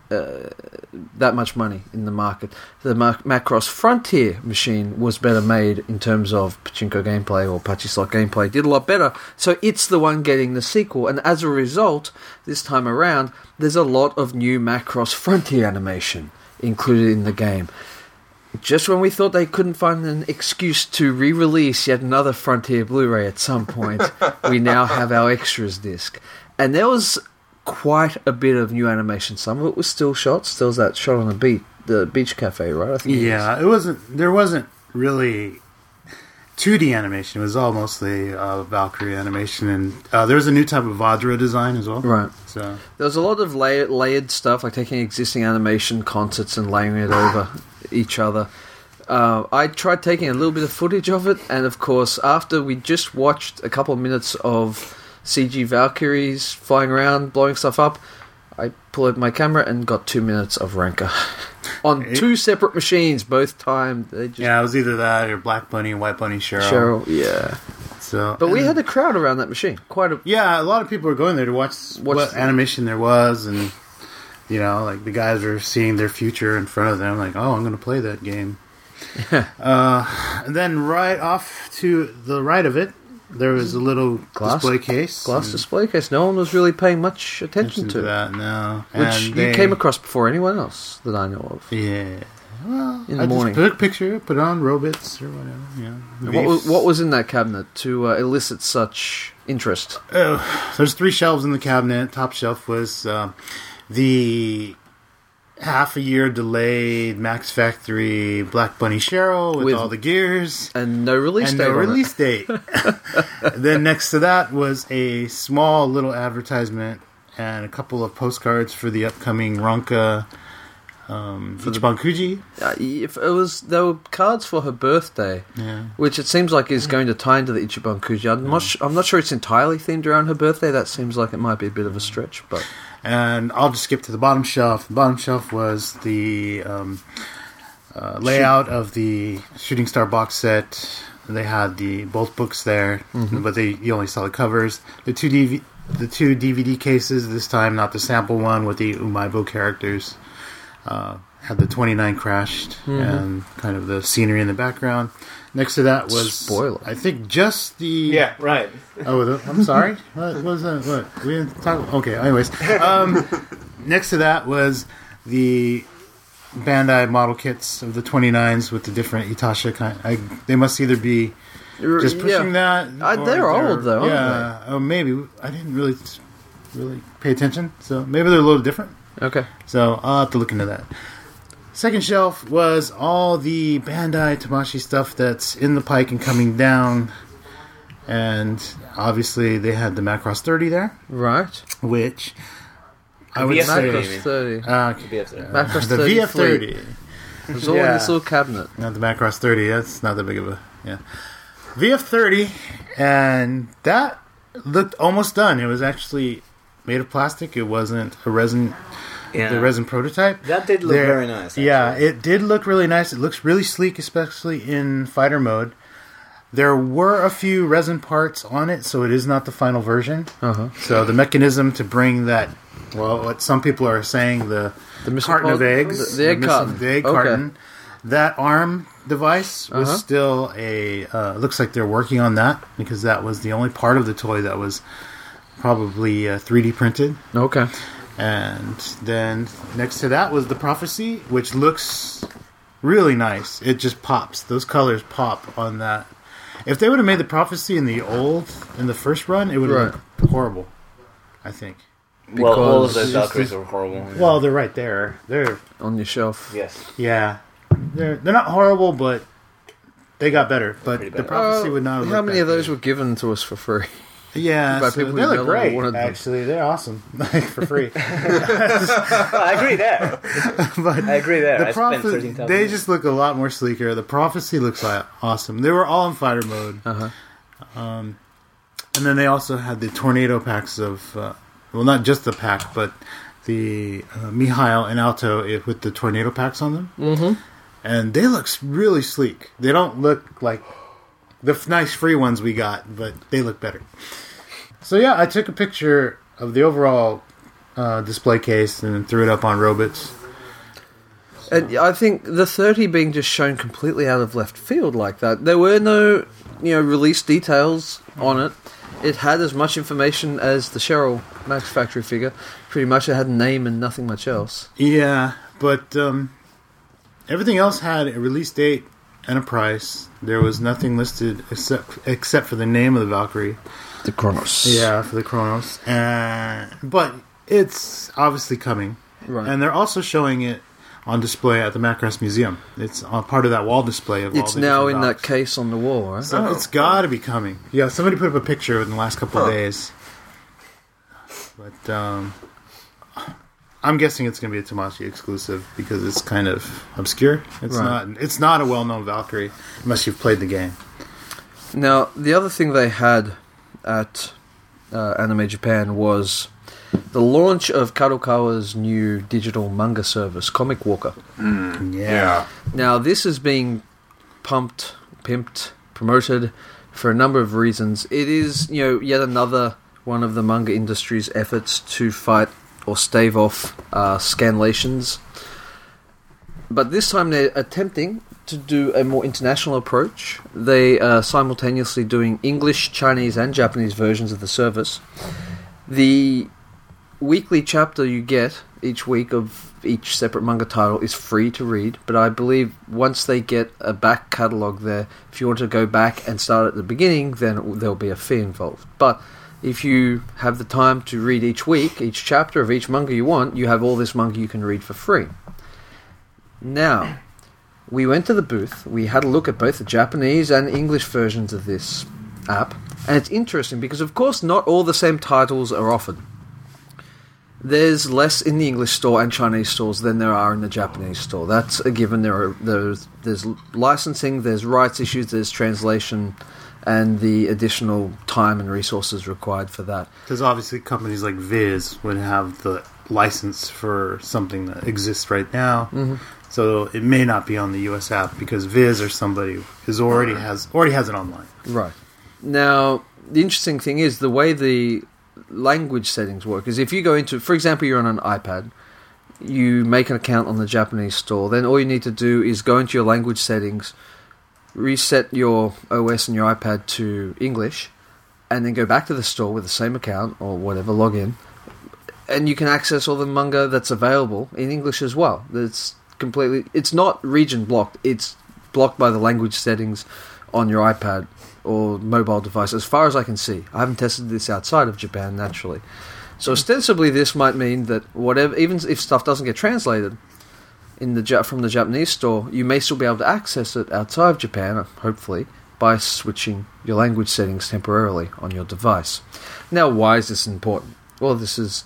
uh, that much money in the market. The Mac- Macross Frontier machine was better made in terms of pachinko gameplay or Pachislot gameplay. Did a lot better, so it's the one getting the sequel. And as a result, this time around, there's a lot of new Macross Frontier animation included in the game. Just when we thought they couldn't find an excuse to re-release yet another Frontier Blu-ray at some point, we now have our extras disc. And there was quite a bit of new animation. Some of it was still shots. Still was that shot on the beach, the beach cafe, right? I think Yeah, it wasn't. There wasn't really two D animation. It was all mostly uh, Valkyrie animation, and uh, there was a new type of Vajra design as well. Right. So There was a lot of layered, layered stuff, like taking existing animation concepts and layering it over each other. Uh, I tried taking a little bit of footage of it, and of course, after we just watched a couple of minutes of C G Valkyries flying around, blowing stuff up, I pulled out my camera and got two minutes of Ranka. On It- two separate machines, both timed. They just yeah, it was either that or Black Bunny and White Bunny Cheryl. Cheryl, yeah. So, But we and- had a crowd around that machine. Quite a... Yeah, a lot of people were going there to watch, Watch what the- animation there was, and you know, like the guys were seeing their future in front of them. Like, oh, I'm going to play that game. uh, and then right off to the right of it, there was a little Glass- display case. Glass and display case. No one was really paying much attention attention to. to that now, Which and you they- came across before anyone else that I know of. Yeah. Well, In the I morning. just took a picture, put it on Robits or whatever. Yeah. What was, what was in that cabinet to uh, elicit such interest? Oh, there's three shelves in the cabinet. Top shelf was uh, the half a year delayed Max Factory Black Bunny Cheryl with, With- all the gears And no release and date. no on it. release date. Then next to that was a small little advertisement and a couple of postcards for the upcoming Ronka um, Ichiban Kuji. Uh, if it was, there were cards for her birthday, Yeah. which it seems like is going to tie into the Ichiban Kuji. I'm, not, su- I'm not sure it's entirely themed around her birthday. That seems like it might be a bit of a stretch, but And I'll just skip to the bottom shelf. The bottom shelf was the um, uh, layout of the Shooting Star box set. They had the both books there, but they you only saw the covers. The two D V, the two D V D cases this time, not the sample one with the Umaibo characters. Uh, had the twenty-nine crashed and kind of the scenery in the background. Next to that was Spoiler. I think just the Yeah, right. Oh, the, I'm sorry. What, what was that? What we didn't talk. Okay. Anyways, um, next to that was the Bandai model kits of the twenty-nines with the different Itasha kind. I, they must either be just pushing yeah. that. Uh, or they're old, though, aren't Yeah. Oh, maybe I didn't really really pay attention. So maybe they're a little different. Okay. So I'll have to look into that. Second shelf was all the Bandai Tamashi stuff that's in the pike and coming down. And obviously they had the Macross thirty there, Right. which I V would F say... thirty. Macross thirty. Uh, B F thirty. Macross the thirty V F thirty. It was all in Yeah. this little cabinet. Not the Macross thirty. That's not that big of a... Yeah. V F thirty, and that looked almost done. It was actually made of plastic. It wasn't a resin... Yeah. The resin prototype. That did look There- very nice. Yeah, actually. it did look really nice. It looks really sleek, especially in fighter mode. There were a few resin parts on it, so it is not the final version. Uh-huh. So the mechanism to bring that, well, what some people are saying, the, The missile carton of pod- eggs, the- the egg missile- carton. the egg Okay. carton, that arm device was Uh-huh. still a. Uh, looks like they're working on that because that was the only part of the toy that was probably uh, three D printed. Okay. And then next to that was the Prophecy, which looks really nice. It just pops. Those colors pop on that. If they would have made the Prophecy in the old, in the first run, it would have Right. looked horrible, I think. Well, all of because those it's Valkyries just- are horrible. Well, they're right there. They're, On your shelf. Yes. yeah. They're, they're not horrible, but they got better. But Pretty the bad. Prophecy Uh, would not have How looked many that of those good. were given to us for free? Yeah, by so people they who look no longer great, wanted them? actually. They're awesome. Like, for free. I agree there. But I agree there. The I spent prophet, thirteen thousand. they just look a lot more sleeker. The Prophecy looks like awesome. They were all in fighter mode, Uh-huh. and then they also had the tornado packs of, uh, well, not just the pack, but the uh, Mihail and Alto it, with the tornado packs on them, Mm-hmm. and they look really sleek. They don't look like the f- nice free ones we got, but they look better. So yeah, I took a picture of the overall uh, display case and then threw it up on Robots. And I think the thirty being just shown completely out of left field like that. There were no, you know, release details on it. It had as much information as the Cheryl Max Factory figure. Pretty much it had a name and nothing much else. Yeah, but um, everything else had a release date and a price. There was nothing listed except except for the name of the Valkyrie. The Kronos. Yeah, for the Kronos. Uh, but it's obviously coming. Right. And they're also showing it on display at the Macross Museum. It's on part of that wall display of all It's the now in different that docs. case on the wall, right? So it's got to be coming. Yeah, somebody put up a picture in the last couple Huh. of days. But um, I'm guessing it's going to be a Tamashii exclusive because it's kind of obscure. It's Right. not. It's not a well-known Valkyrie unless you've played the game. Now, the other thing they had at uh, Anime Japan was the launch of Kadokawa's new digital manga service, Comic Walker. Yeah. Now, this is being pumped, pimped, promoted for a number of reasons. It is, you know, yet another one of the manga industry's efforts to fight or stave off uh, scanlations. But this time they're attempting to do a more international approach. They are simultaneously doing English, Chinese, and Japanese versions of the service. The weekly chapter you get each week of each separate manga title is free to read, but I believe once they get a back catalogue there, if you want to go back and start at the beginning, then there'll be a fee involved. But if you have the time to read each week, each chapter of each manga you want, you have all this manga you can read for free. Now, we went to the booth, we had a look at both the Japanese and English versions of this app, and it's interesting because, of course, not all the same titles are offered. There's less in the English store and Chinese stores than there are in the Japanese store. That's a given. There are there's, there's licensing, there's rights issues, there's translation, and the additional time and resources required for that. Because obviously companies like Viz would have the license for something that exists right now. Mm-hmm. So it may not be on the U S app because Viz or somebody is already has already has it online. Right. Now, the interesting thing is the way the language settings work is if you go into, for example, you're on an iPad, you make an account on the Japanese store, then all you need to do is go into your language settings, reset your O S and your iPad to English, and then go back to the store with the same account or whatever, log in, and you can access all the manga that's available in English as well. It's completely, it's not region blocked, it's blocked by the language settings on your iPad or mobile device, as far as I can see. I haven't tested this outside of Japan, naturally. So ostensibly this might mean that whatever, even if stuff doesn't get translated in the from the Japanese store, you may still be able to access it outside of Japan, hopefully, by switching your language settings temporarily on your device. Now, why is this important? Well, this is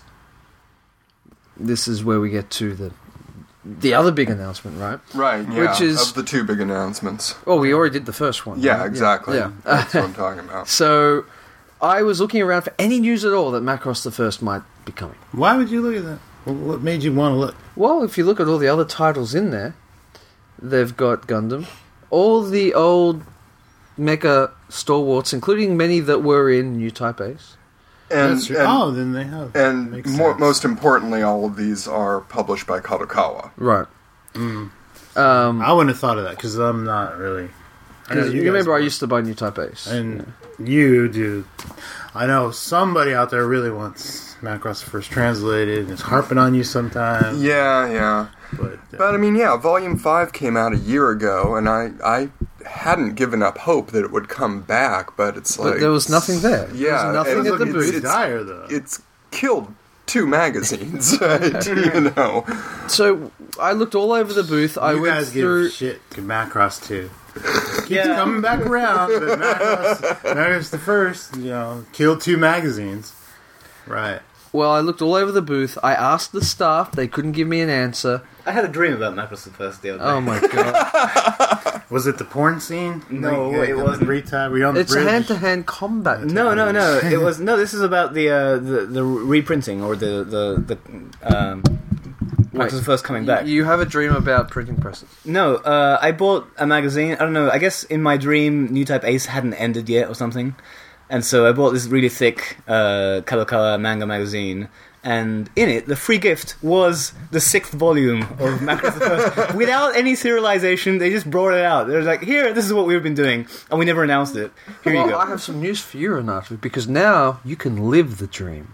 this is where we get to the the other big announcement, right? Right, yeah. Which is- of the two big announcements. Well, we already did the first one. Yeah, right? exactly. Yeah. That's what I'm talking about. So, I was looking around for any news at all that Macross the First might be coming. Why would you look at that? What made you want to look? Well, if you look at all the other titles in there, they've got Gundam, all the old mecha stalwarts, including many that were in New Type Ace. And, That's true. and, oh, then they have. and Makes more, sense. most importantly, all of these are published by Kadokawa. Right. Mm. Um, I wouldn't have thought of that because I'm not really. I know you guys remember I are. used to buy New Type Ace. And you do. I know somebody out there really wants Macross First translated and is harping on you sometimes. Yeah, yeah. But, uh, But I mean, yeah, Volume five came out a year ago, and I, I hadn't given up hope that it would come back, but it's like... But there was nothing there. Yeah. There was nothing and at the it's- booth. it's dire though. It's killed two magazines, you know. So, I looked all over the booth. I you went guys through... give shit to Macross too. Keeps Yeah. coming back around, but Macross, Macross the First, you know, killed two magazines. Right. Well, I looked all over the booth. I asked the staff. They couldn't give me an answer. I had a dream about Macross the First the other day. Oh my god. Was it the porn scene? No, Like, it on the wasn't. Retard? Were you on the It's bridge? hand-to-hand combat. No, no, no. It was no. This is about the uh, the the reprinting or the the the um, Macross the First coming back. You have a dream about printing presses. No, uh, I bought a magazine. I don't know. I guess in my dream, New Type Ace hadn't ended yet or something, and so I bought this really thick uh, Kadokawa manga magazine. And in it, the free gift was the sixth volume of Macross the First. Without any serialization, they just brought it out. They're like, here, this is what we've been doing. And we never announced it. Here well, you go. I have some news for you, Renato, because now you can live the dream.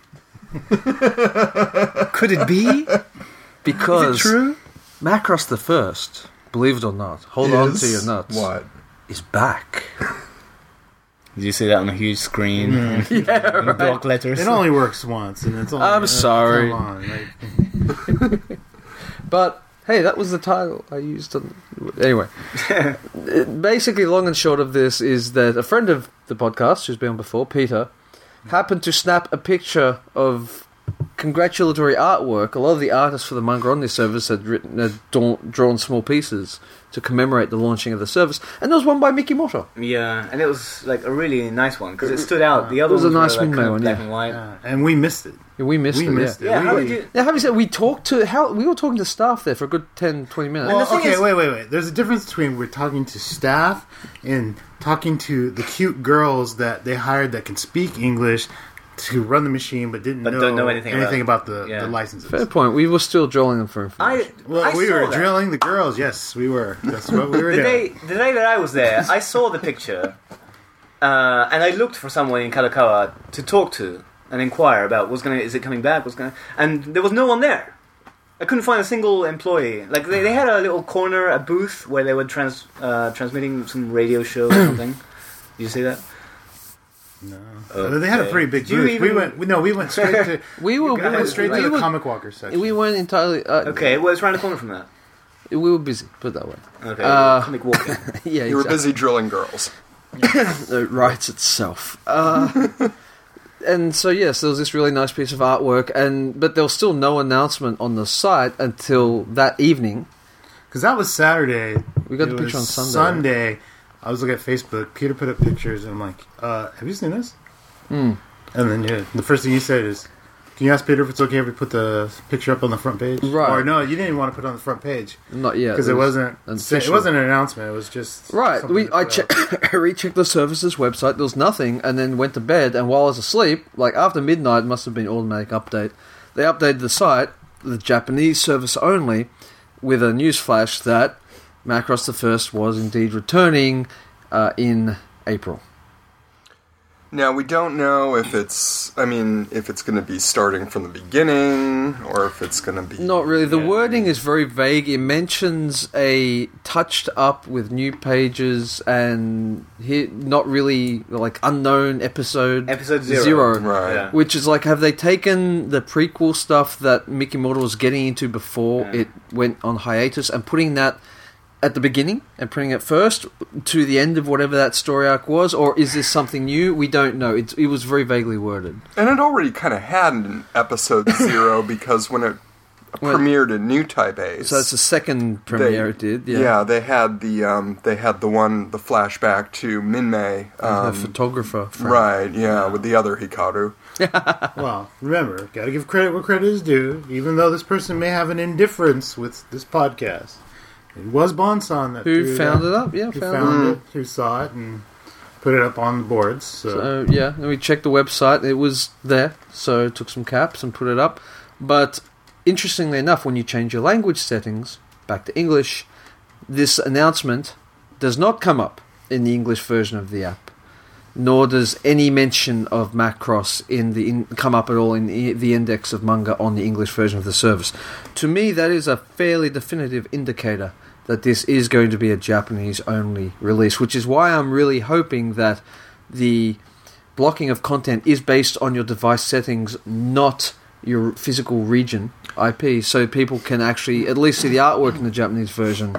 Could it be? Because Is it true? Macross the First, believe it or not, hold on to your nuts, What? is back. Did you see that on a huge screen? Yeah, In block letters? It only works once, and it's only. I'm uh, sorry. Come on, like, But hey, that was the title I used. On, anyway, It- basically, long and short of this is that a friend of the podcast, who's been on before, Peter, happened to snap a picture of congratulatory artwork. A lot of the artists for the manga on this service had written, had drawn, drawn small pieces to commemorate the launching of the service, and there was one by Mikimoto. Yeah, and it was like a really nice one because it stood out. The other It was a ones were, nice like, one, kind of one, black yeah. and white. yeah, and we missed it. Yeah, we missed We it. missed yeah. it. Yeah, how We- did you? Now, having said, we talked to how we were talking to staff there for a good ten, twenty minutes. Well, the thing okay, is- wait, wait, wait. There's a difference between we're talking to staff and talking to the cute girls that they hired that can speak English to run the machine, but didn't But know, don't know anything about, the, Yeah. the licenses. Fair point. We were still drilling them for information. I Well, I we saw were that. drilling the girls. Yes, we were. That's what we were The doing. day, the day that I was there, I saw the picture, uh, and I looked for someone in Kalakaua to talk to and inquire about what's gonna, is it coming back, what's gonna, and there was no one there. I couldn't find a single employee. Like they, they had a little corner, a booth where they were trans, uh, transmitting some radio show or something. Did you see that? No, Okay. they had a pretty big Did you booth. We even- went. We, no, we went straight to. we were, we went straight we to the were, comic walker section. we weren't entirely. Uh, Okay, well, it's around the corner from that. we were busy. Put it that way. Okay, Uh, comic walking. Yeah, You were exactly. busy drilling girls. It writes itself. Uh, and so yes, there was this really nice piece of artwork, and but there was still no announcement on the site until that evening. Because that was Saturday. We got It the picture on was Sunday. Sunday, I was looking at Facebook. Peter put up pictures, and I'm like, uh, "Have you seen this?" Hmm. And then yeah, the first thing he said is, "Can you ask Peter if it's okay if we put the picture up on the front page?" Right. Or no, you didn't even want to put it on the front page Not yet, because it was wasn't. It official. wasn't an announcement. It was just Right. something We to I put out. che- I rechecked the service's website. There was nothing, and then went to bed. And while I was asleep, like after midnight, must have been automatic update. They updated the site, the Japanese service only, with a news flash that Macross the First was indeed returning uh, in April. Now, we don't know if it's, I mean, if it's going to be starting from the beginning, or if it's going to be... Not really. The Yeah. wording is very vague. It mentions a touched up with new pages and he, not really like unknown episode Episode zero. Right. Yeah. Which is like, have they taken the prequel stuff that Mikimoto was getting into before Yeah. it went on hiatus and putting that at the beginning and putting it first to the end of whatever that story arc was, or is this something new? We don't know. It, it was very vaguely worded. And it already kind of had an episode zero because when it When- premiered in New Type Ace... So it's the second premiere it did. Yeah, Yeah, they had the um, they had the one the flashback to Minmay, the um, photographer. friend. right? Yeah, with the other Hikaru. Well, remember, gotta give credit where credit is due. Even though this person may have an indifference with this podcast, it was Bonson that Who threw found that, it up? Yeah, Who found, found it. it? Who saw it and put it up on the boards? So, So yeah, then we checked the website. It was there, so took some caps and put it up. But interestingly enough, when you change your language settings back to English, this announcement does not come up in the English version of the app, nor does any mention of Macross in the in, come up at all in the, the index of manga on the English version of the service. To me, that is a fairly definitive indicator that this is going to be a Japanese-only release, which is why I'm really hoping that the blocking of content is based on your device settings, not your physical region I P, so people can actually at least see the artwork in the Japanese version,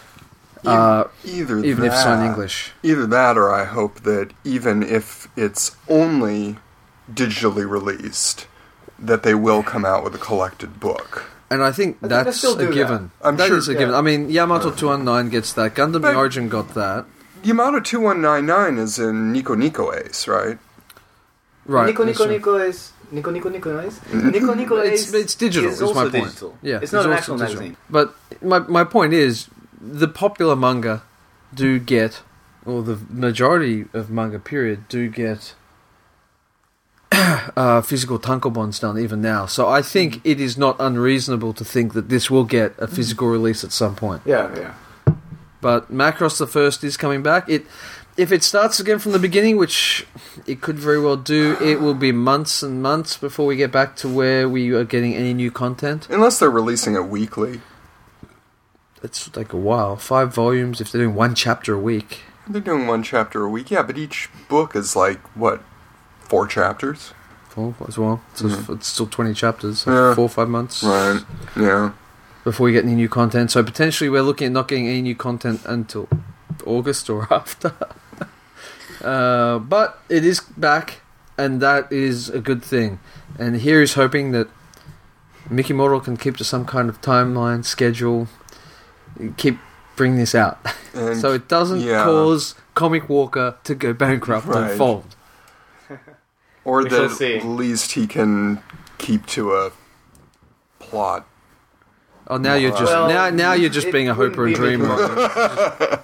uh, Either even that, if it's not in English. Either that, or I hope that even if it's only digitally released, that they will come out with a collected book. And I think I think they that's still do a that. given. I'm That sure- is a yeah. given. I mean, Yamato two nineteen gets that. Gundam But- The Origin got that. Yamato two one nine nine is in Nico Nico Ace, right? Right. Nico that's Nico right. Nico is Nico Nico Nico is Nico Nico It's, is it's digital, is is also my point. digital. Yeah, it's not an also actual digital. magazine. But my my point is, the popular manga do get, or the majority of manga period do get uh, physical tankobons done even now. So I think it is not unreasonable to think that this will get a physical release at some point. Yeah, yeah. But Macross the First is coming back. It, if it starts again from the beginning, which it could very well do, it will be months and months before we get back to where we are getting any new content. Unless they're releasing it weekly. It's like a while. Five volumes, if they're doing one chapter a week. They're doing one chapter a week. Yeah, but each book is like, what, four chapters? Four as well. So Mhm. it's still twenty chapters. So Yeah. Four or five months. Right, yeah. Before we get any new content. So potentially we're looking at not getting any new content until August or after. uh, but it is back, and that is a good thing. And here is hoping that Mickey Model can keep to some kind of timeline, schedule, keep bringing this out. And so it doesn't yeah. cause Comic Walker to go bankrupt Right. and fold. Or We shall that see. at least he can keep to a plot. Oh, now you're just Well, now now you're just it being a wouldn't hoper and be Mickey dreamer. Model.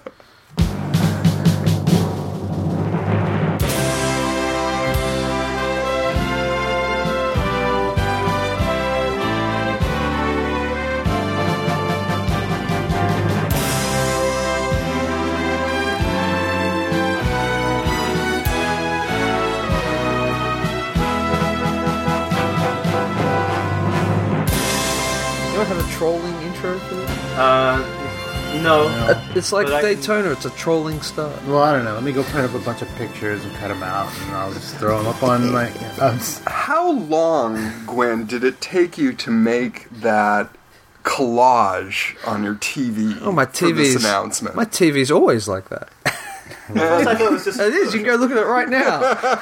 You don't have a trolling intro for this? Uh, no. Uh, It's like But I can- Daytona. It's a trolling start. Well, I don't know. Let me go print up a bunch of pictures and cut them out, and I'll just throw them up on my. Um, How long, Gwen, did it take you to make that collage on your T V Oh, my for T V's this announcement? My T V's always like that. First I thought it was just. It is. You can go look at it right now.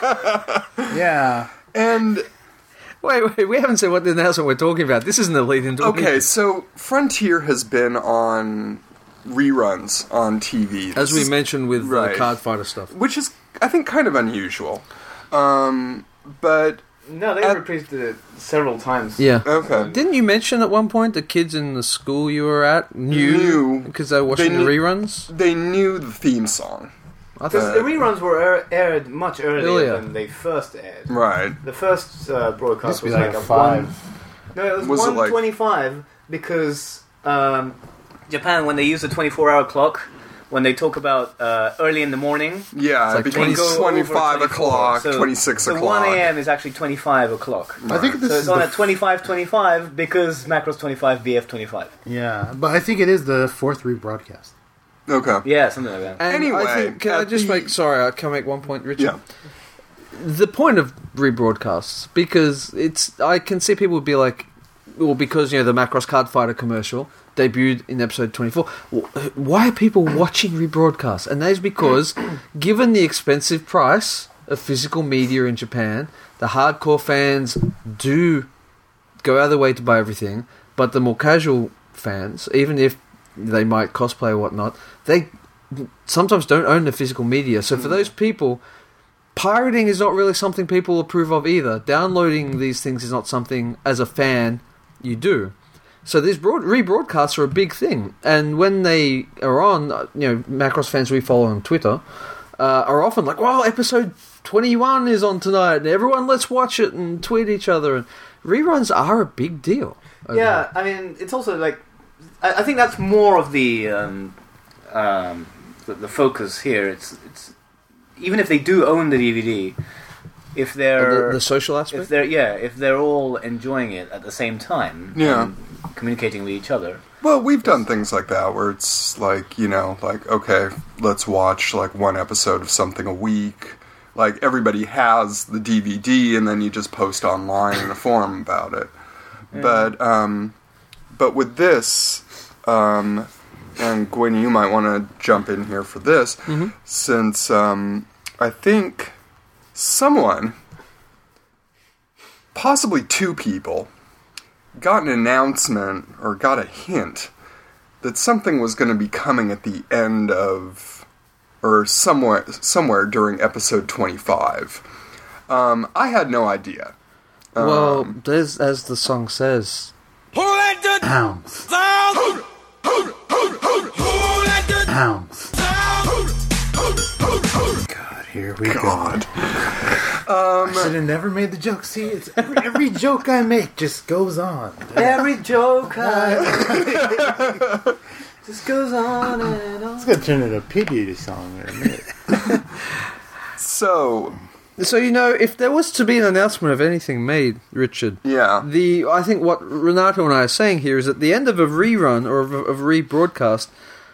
yeah. And, Wait, wait. We haven't said what the announcement we're talking about. This isn't the lead into. okay, so Frontier has been on reruns on T V. As This we is- mentioned with right. the card fighter stuff. Which is, I think, kind of unusual. Um, but, No, they At- reprised it several times. Yeah. okay. Didn't you mention at one point the kids in the school you were at knew, Knew. because they were watching They the knew- reruns? They knew the theme song. I Because thought, the reruns were air- aired much earlier Earlier. than they first aired. Right. The first uh, broadcast Must be was like like, a a five. one. No, it was, Was it one like- twenty-five because um, Japan, when they use the twenty-four hour clock, when they talk about uh, early in the morning, Yeah, like it became they go over twenty-five twenty-four. o'clock, So- twenty-six so o'clock. one a.m. is actually twenty-five o'clock. I think this So is it's on the at twenty-five twenty-five because Macross twenty-five, B F twenty-five. Yeah, but I think it is the fourth rebroadcast. Okay. Yeah, something like that. and Anyway, I think, can I at just the- make? Sorry, I can I make one point, Richard. Yeah. The point of rebroadcasts, because it's, I can see people would be like, well, because you know the Macross Card Fighter commercial debuted in episode twenty-four. wh- Why are people watching rebroadcasts? And that is because, given the expensive price of physical media in Japan, the hardcore fans do go out of their way to buy everything, but the more casual fans, even if they might cosplay or whatnot, they sometimes don't own the physical media. So for those people, pirating is not really something people approve of either. Downloading these things is not something, as a fan, you do. So these broad, rebroadcasts are a big thing. And when they are on, uh, you know, Macross fans we follow on Twitter uh, are often like, well, episode twenty-one is on tonight, and everyone let's watch it and tweet each other. And reruns are a big deal. over Yeah, I mean, it's also like I, I think that's more of the um, um, the, the focus here. It's it's even if they do own the D V D, if there. they're the, the social if aspect. they're yeah, if they're all enjoying it at the same time, Yeah. and communicating with each other. Well, we've done things like that where it's like, you know, like, okay, let's watch like one episode of something a week. Like, everybody has the D V D and then you just post online in a forum about it. But, um, but with this, um, and Gwen, you might want to jump in here for this, Mhm. since, um, I think someone, possibly two people, got an announcement or got a hint that something was going to be coming at the end of, or somewhere somewhere during episode twenty-five. Um, I had no idea. Um, Well, there's, as the song says, Pounds. Pounds. God, Here we God. go. Um, I should have never made the joke. See, it's every, every joke I make just goes on. Every joke I just goes on and on. It's gonna turn into a P. Diddy song in a minute. So, So, you know, if there was to be an announcement of anything made, Richard, yeah. the I think what Renato and I are saying here is at the end of a rerun or of a, of a rebroadcast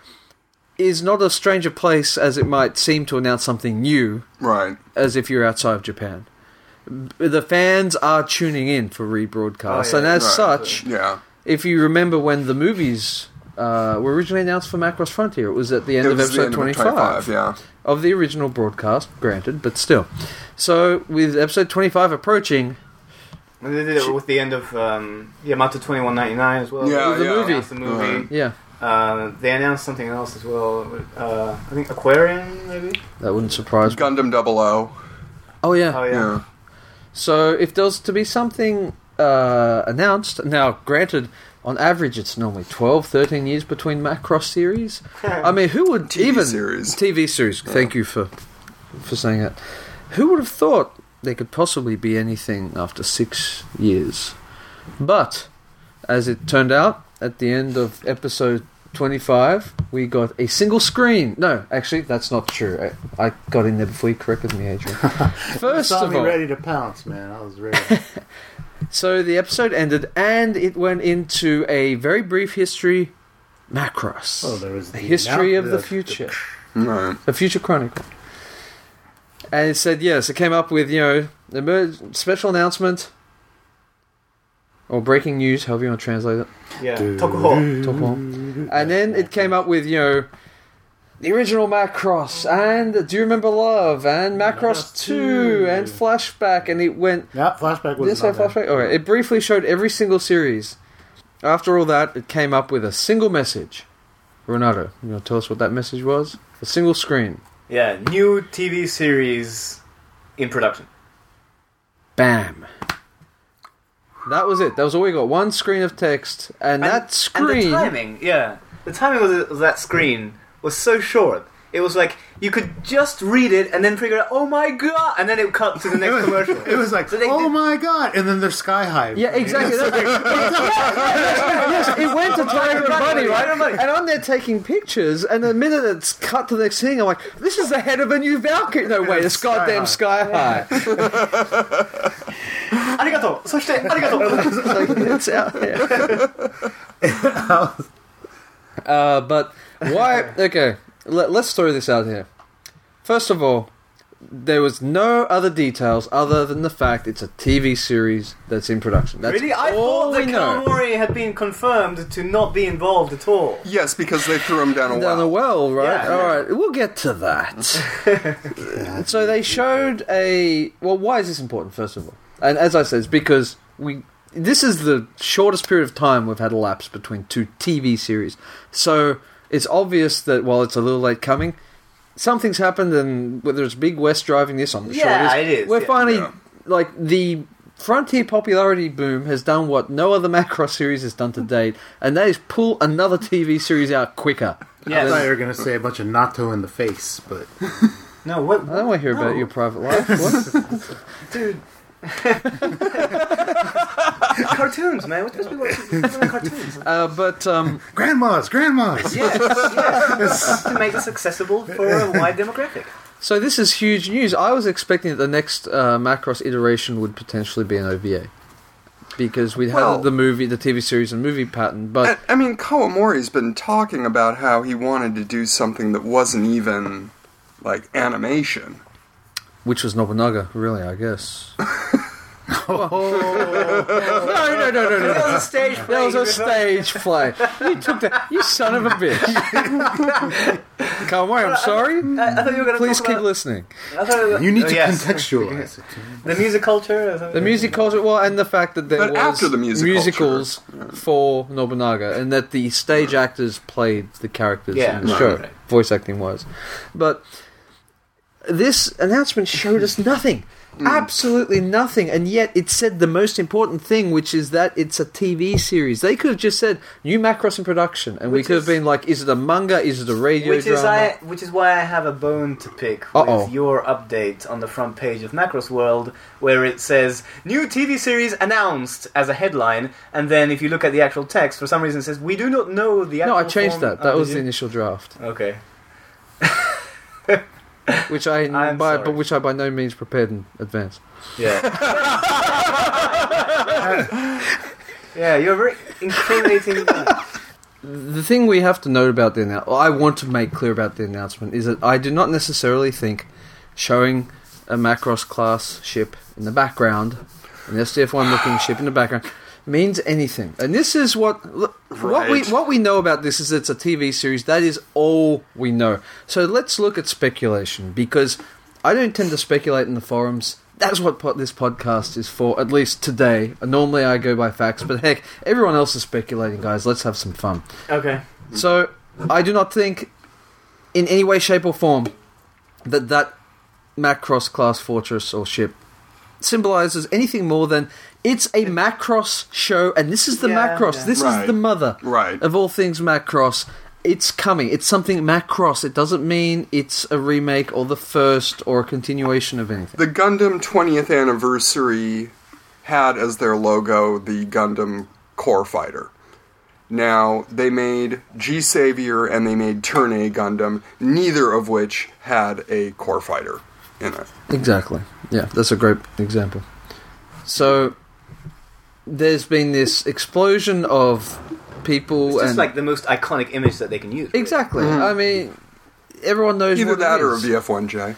is not a stranger place as it might seem to announce something new, Right. as if you're outside of Japan. The fans are tuning in for rebroadcasts, Oh, yeah. and as Right. such, Yeah. if you remember when the movies uh, were originally announced for Macross Frontier, it was at the end It of was the episode end of twenty-five. twenty-five, yeah. Of the original broadcast, granted, but still. So, with episode twenty-five approaching, And they did it with the end of um, Yamato twenty-one ninety-nine as well. Yeah, the yeah. movie. Announced the movie. Right. yeah, Uh, they announced something else as well. Uh, I think Aquarium, maybe. that wouldn't surprise me. Gundam Double O. Oh, yeah. Oh yeah. Yeah. So, if there was to be something uh, announced, now, granted, on average, it's normally twelve, thirteen years between Macross series. I mean, who would T V even... series. T V series, thank you for for saying that. Who would have thought there could possibly be anything after six years? But, as it turned out, at the end of episode twenty-five, we got a single screen. No, actually, that's not true. I, I got in there before you corrected me, Adrian. First Saw of me all, ready to pounce, man. I was ready. so the episode ended, and it went into a very brief history, Macross. Oh, there was the the history of annou- the the- future. Right. The Future Chronicle. And it said, yes, it came up with, you know, a emer- special announcement, or breaking news, however you want to translate it. Yeah. Tokuho. Top one. And then it came up with, you know, the original Macross, and Do You Remember Love, and Macross two, and Flashback, and it went... Yeah, flashback was Did it say Flashback? Alright, it briefly showed every single series. After all that, it came up with a single message. Renato, you want to tell us what that message was? A single screen. Yeah. New T V series in production. Bam. That was it. That was all we got. One screen of text, and, that screen... And the timing, yeah. The timing of, the, of that screen was so short. It was like, you could just read it and then figure out, oh my god! And then it would cut to the It next was, commercial. it was like, So they oh did- my god! And then they're sky high. Yeah, exactly. That's like, yes, it went to Tiger and Bunny, right? Tiger and Bunny. And I'm there taking pictures, and the minute it's cut to the next thing, I'm like, this is the head of a new Valkyrie. No, wait, it's Sky goddamn high. sky high. Arigato! そして、arigato! It's out there. Uh, but why? Okay, let, let's throw this out here. First of all, there was no other details other than the fact it's a T V series that's in production. That's Really? I all thought that we know. Kawamori had been confirmed to not be involved at all. Yes, because they threw him down a Down the well. well, right? Yeah. All right, we'll get to that. So they showed a. Well, why is this important? First of all, and as I said, it's because we. This is the shortest period of time we've had elapsed between two T V series. So it's obvious that while it's a little late coming, something's happened, and whether it's Big West driving this, I'm sure Yeah, it is. it is, We're yeah. finally Yeah. like the Frontier popularity boom has done what no other Macross series has done to date, and that is pull another T V series out quicker. I Yes. thought you were going to say a bunch of natto in the face, but No, what? I don't want to hear no. about your private life. What? Dude. Cartoons, man. We're supposed to be watching cartoons. Uh, but um, grandmas, grandmas. Yes, yes. To make this accessible for a wide demographic. so this is huge news. I was expecting that the next uh, Macross iteration would potentially be an O V A. Because we'd Well- had the movie, the T V series and movie pattern, but I, I mean, Kawamori's been talking about how he wanted to do something that wasn't even, like, animation. which was Nobunaga, really, I guess. no, no, no, no, no, That no. was a stage play. That was a stage play. You took that, you son of a bitch. Kawamori, I'm sorry. I, I thought you were going to Please talk keep about, listening. I thought you, were- You need oh, to yes. contextualize it. The music culture. Or something? The music culture, well, and the fact that there But was after the music musicals for Nobunaga, and that the stage actors played the characters Yeah, in the right, show, right. voice acting wise. But this announcement showed us nothing. Mm. Absolutely nothing, and yet it said the most important thing, which is that it's a T V series. They could have just said new Macross in production, and which we could is, have been like, is it a manga, is it a radio which drama? Is I, which is why I have a bone to pick Uh-oh. with your update on the front page of Macross World, where it says, new T V series announced as a headline, and then if you look at the actual text, for some reason it says, we do not know the actual No, I changed form. that. That oh, was did the you? initial draft. Okay. Which I, I'm by, sorry. but which I by no means prepared in advance. Yeah. Yeah, you're very incriminating. The thing we have to note about the announcement, I want to make clear about the announcement, is that I do not necessarily think showing a Macross class ship in the background, an S D F one looking ship in the background, means anything. And this is what look, what we Right. what we know about this is it's a T V series. That is all we know. So let's look at speculation, because I don't tend to speculate in the forums. That's what po- this podcast is for, at least today. Normally I go by facts, but heck, everyone else is speculating, guys. Let's have some fun. Okay. So, I do not think, in any way, shape, or form, that that Macross class fortress or ship symbolizes anything more than it's a Macross show, and this is the Yeah, Macross. yeah. This Right. is the mother Right. of all things Macross. It's coming. It's something Macross. It doesn't mean it's a remake or the first or a continuation of anything. The Gundam twentieth anniversary had as their logo the Gundam Core Fighter. Now, they made G-Savior and they made Turn A Gundam, neither of which had a Core Fighter in it. Exactly. Yeah, that's a great example. So, there's been this explosion of people It's just and like the most iconic image that they can use. exactly. I mean, everyone knows Either what that it or a is. V F one J.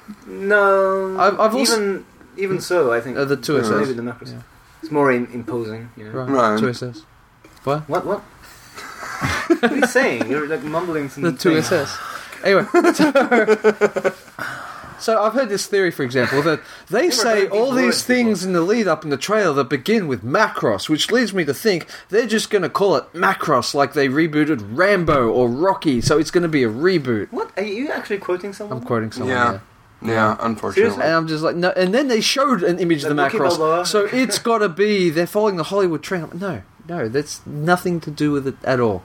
No, I've- I've also- even even so, I think Uh, the two S S. maybe the Macross. It's more in, imposing, you know. Right. Right. two S S. What? What? What? What are you saying? You're like mumbling some. The two things. S S. Anyway, so, so I've heard this theory, for example, that they were say both all these these words things in the lead up in the trailer that begin with Macross, which leads me to think they're just going to call it Macross like they rebooted Rambo or Rocky, so it's going to be a reboot. What? Are you actually quoting someone? I'm quoting someone. Yeah. Yeah. Yeah, unfortunately. Seriously? And I'm just like, no. And then they showed an image of the Like Rocky Macross, Balboa? so it's got to be they're following the Hollywood trend. I'm like, no, no, that's nothing to do with it at all.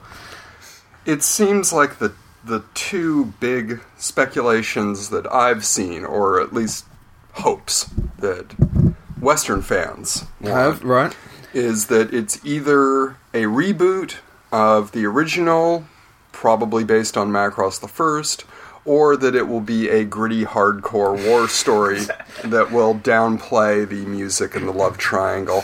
It seems like the the two big speculations that I've seen, or at least hopes that Western fans Have want, right? is that it's either a reboot of the original, probably based on Macross the First, or that it will be a gritty, hardcore war story that will downplay the music and the love triangle.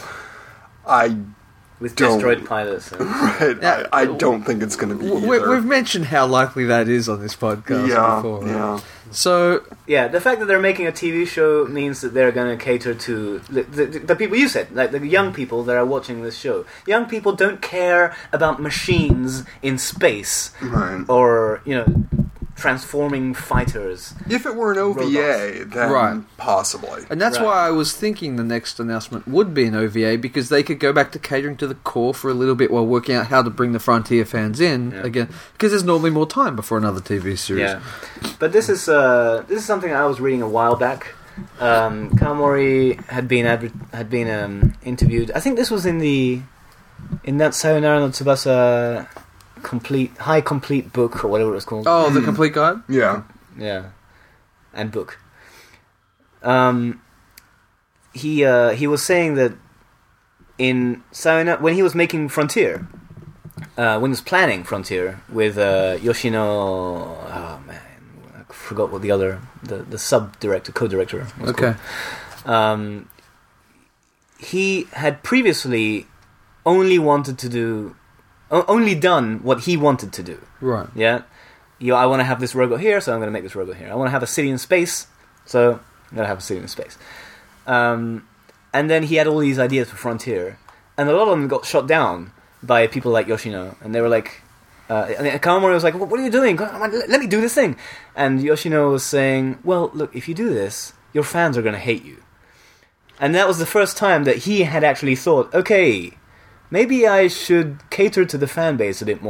I With Don't. destroyed pilots. and- I, Yeah. I, I don't think it's going to be We, either. we've mentioned how likely that is on this podcast yeah, before. Right? yeah. So Yeah, the fact that they're making a T V show means that they're going to cater to the, the, the people you said, like the young people that are watching this show. Young people don't care about machines in space Right. or, you know, transforming fighters. If it were an O V A, then Right. possibly. And that's Right. why I was thinking the next announcement would be an O V A, because they could go back to catering to the core for a little bit while working out how to bring the Frontier fans in Yeah. again, because there's normally more time before another T V series. Yeah, but this is uh, this is something I was reading a while back. Um, Kawamori had been adver- had been um, interviewed. I think this was in the in that Sayonara no Tsubasa complete high complete book or whatever it was called. Oh, the complete guide? Yeah. Yeah, and book. Um, he uh, he was saying that in Sayonara, when he was making Frontier, uh, when he was planning Frontier with uh, Yoshino, oh man, I forgot what the other the the sub director, co-director was Okay. called. Um, he had previously only wanted to do, o- only done what he wanted to do. Right. Yeah, you. I want to have this robot here, so I'm going to make this robot here. I want to have a city in space, so I'm going to have a city in space. Um, and then he had all these ideas for Frontier, and a lot of them got shot down by people like Yoshino, and they were like, uh, and Kawamori was like, "What are you doing? Come on, let me do this thing." And Yoshino was saying, "Well, look, if you do this, your fans are going to hate you." And that was the first time that he had actually thought, "Okay, maybe I should cater to the fan base a bit more."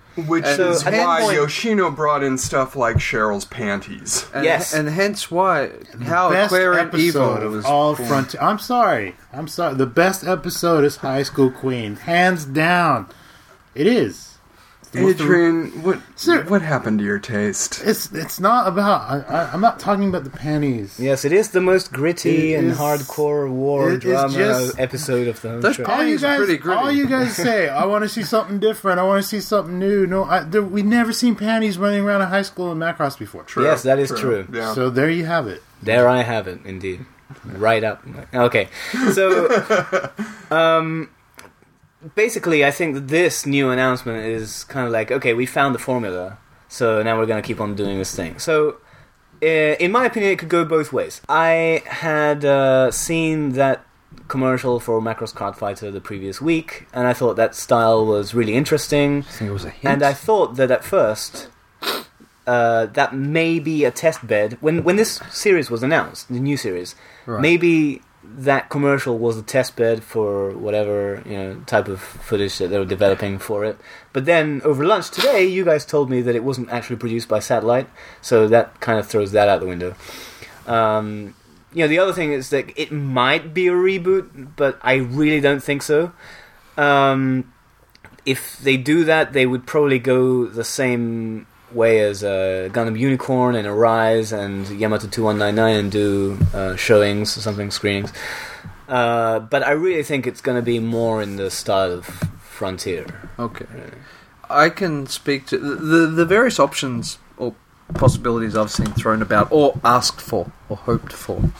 Which And is at that why point- Yoshino brought in stuff like Cheryl's panties. And, Yes. and hence why how Best Aquarian Evil episode of was all born. Frontier. I'm sorry. I'm sorry. The best episode is High School Queen, hands down. It is. It's the most- Adrian, what Sir- what happened to your taste? It's it's not about. I, I, I'm not talking about the panties. Yes, it is the most gritty It and is- hardcore war it is drama just- episode of the whole Those show. pa- All you Panties are guys, pretty gritty. all you guys say, I want to see something different. I want to see something new. No, I, there, we never seen panties running around a high school in Macross before. True, Yes, that is true. Yeah. So there you have it. There I have it, indeed. Right up. Okay. So, um, basically, I think that this new announcement is kind of like, okay, we found the formula, so now we're going to keep on doing this thing. So, uh, in my opinion, it could go both ways. I had uh, seen that commercial for Macross Card Fighter the previous week, and I thought that style was really interesting. I think it was a hint. And I thought that at first, uh, that may be a test bed. When when this series was announced, the new series, Right. maybe that commercial was a test bed for whatever, you know, type of footage that they were developing for it. But then over lunch today, you guys told me that it wasn't actually produced by Satellite, so that kind of throws that out the window. Um, you know, the other thing is that it might be a reboot, but I really don't think so. Um, if they do that, they would probably go the same way as uh, Gundam Unicorn and Arise and Yamato two one nine nine and do uh, showings or something, screenings. Uh, but I really think it's going to be more in the style of Frontier. Okay. I can speak to the, the the various options or possibilities I've seen thrown about or asked for or hoped for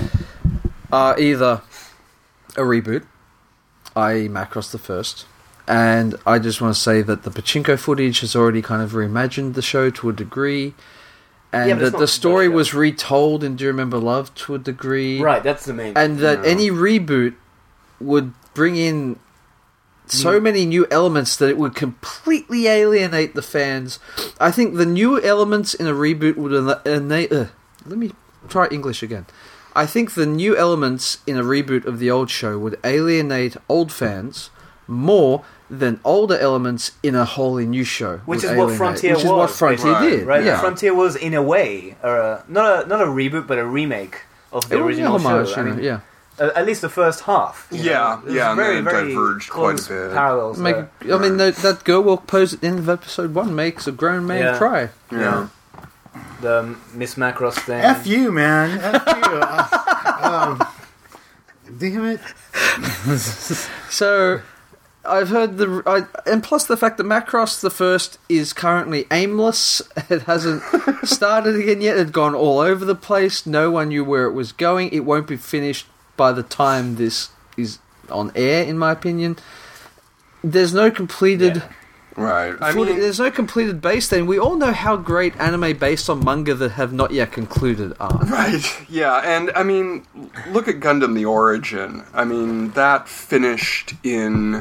are either a reboot, that is. Macross the First, and I just want to say that the Pachinko footage has already kind of reimagined the show to a degree, and Yeah, but it's that not the story the show. was retold in Do You Remember Love to a degree. Right, that's the main. And that Yeah. any reboot would bring in so many new elements that it would completely alienate the fans. I think the new elements in a reboot would innate. Uh, let me try English again. I think the new elements in a reboot of the old show would alienate old fans more than older elements in a wholly new show. Which would is what alienate. Frontier Which is what was, Frontier basically. did. right, Yeah. Frontier was in a way, or a, not a not a reboot, but a remake of the It was a original homage, show. I you know, mean, yeah. uh, at least the first half. you Yeah, know. There's yeah, and very then it very diverged quite a close bit. Parallels. Make, there. I mean, that, that girl walk pose at the end of episode one makes a grown man Yeah. cry. Yeah. The Miss Macross thing. F you, man. F you. Uh, um, damn it. So, I've heard the... I, and plus the fact that Macross the First is currently aimless. It hasn't started again yet. It had gone all over the place. No one knew where it was going. It won't be finished by the time this is on air, in my opinion. There's no completed... Yeah. Right. I Fully- mean, there's no completed base then. We all know how great anime based on manga that have not yet concluded are. right. Yeah, and I mean, look at Gundam The Origin. I mean, that finished in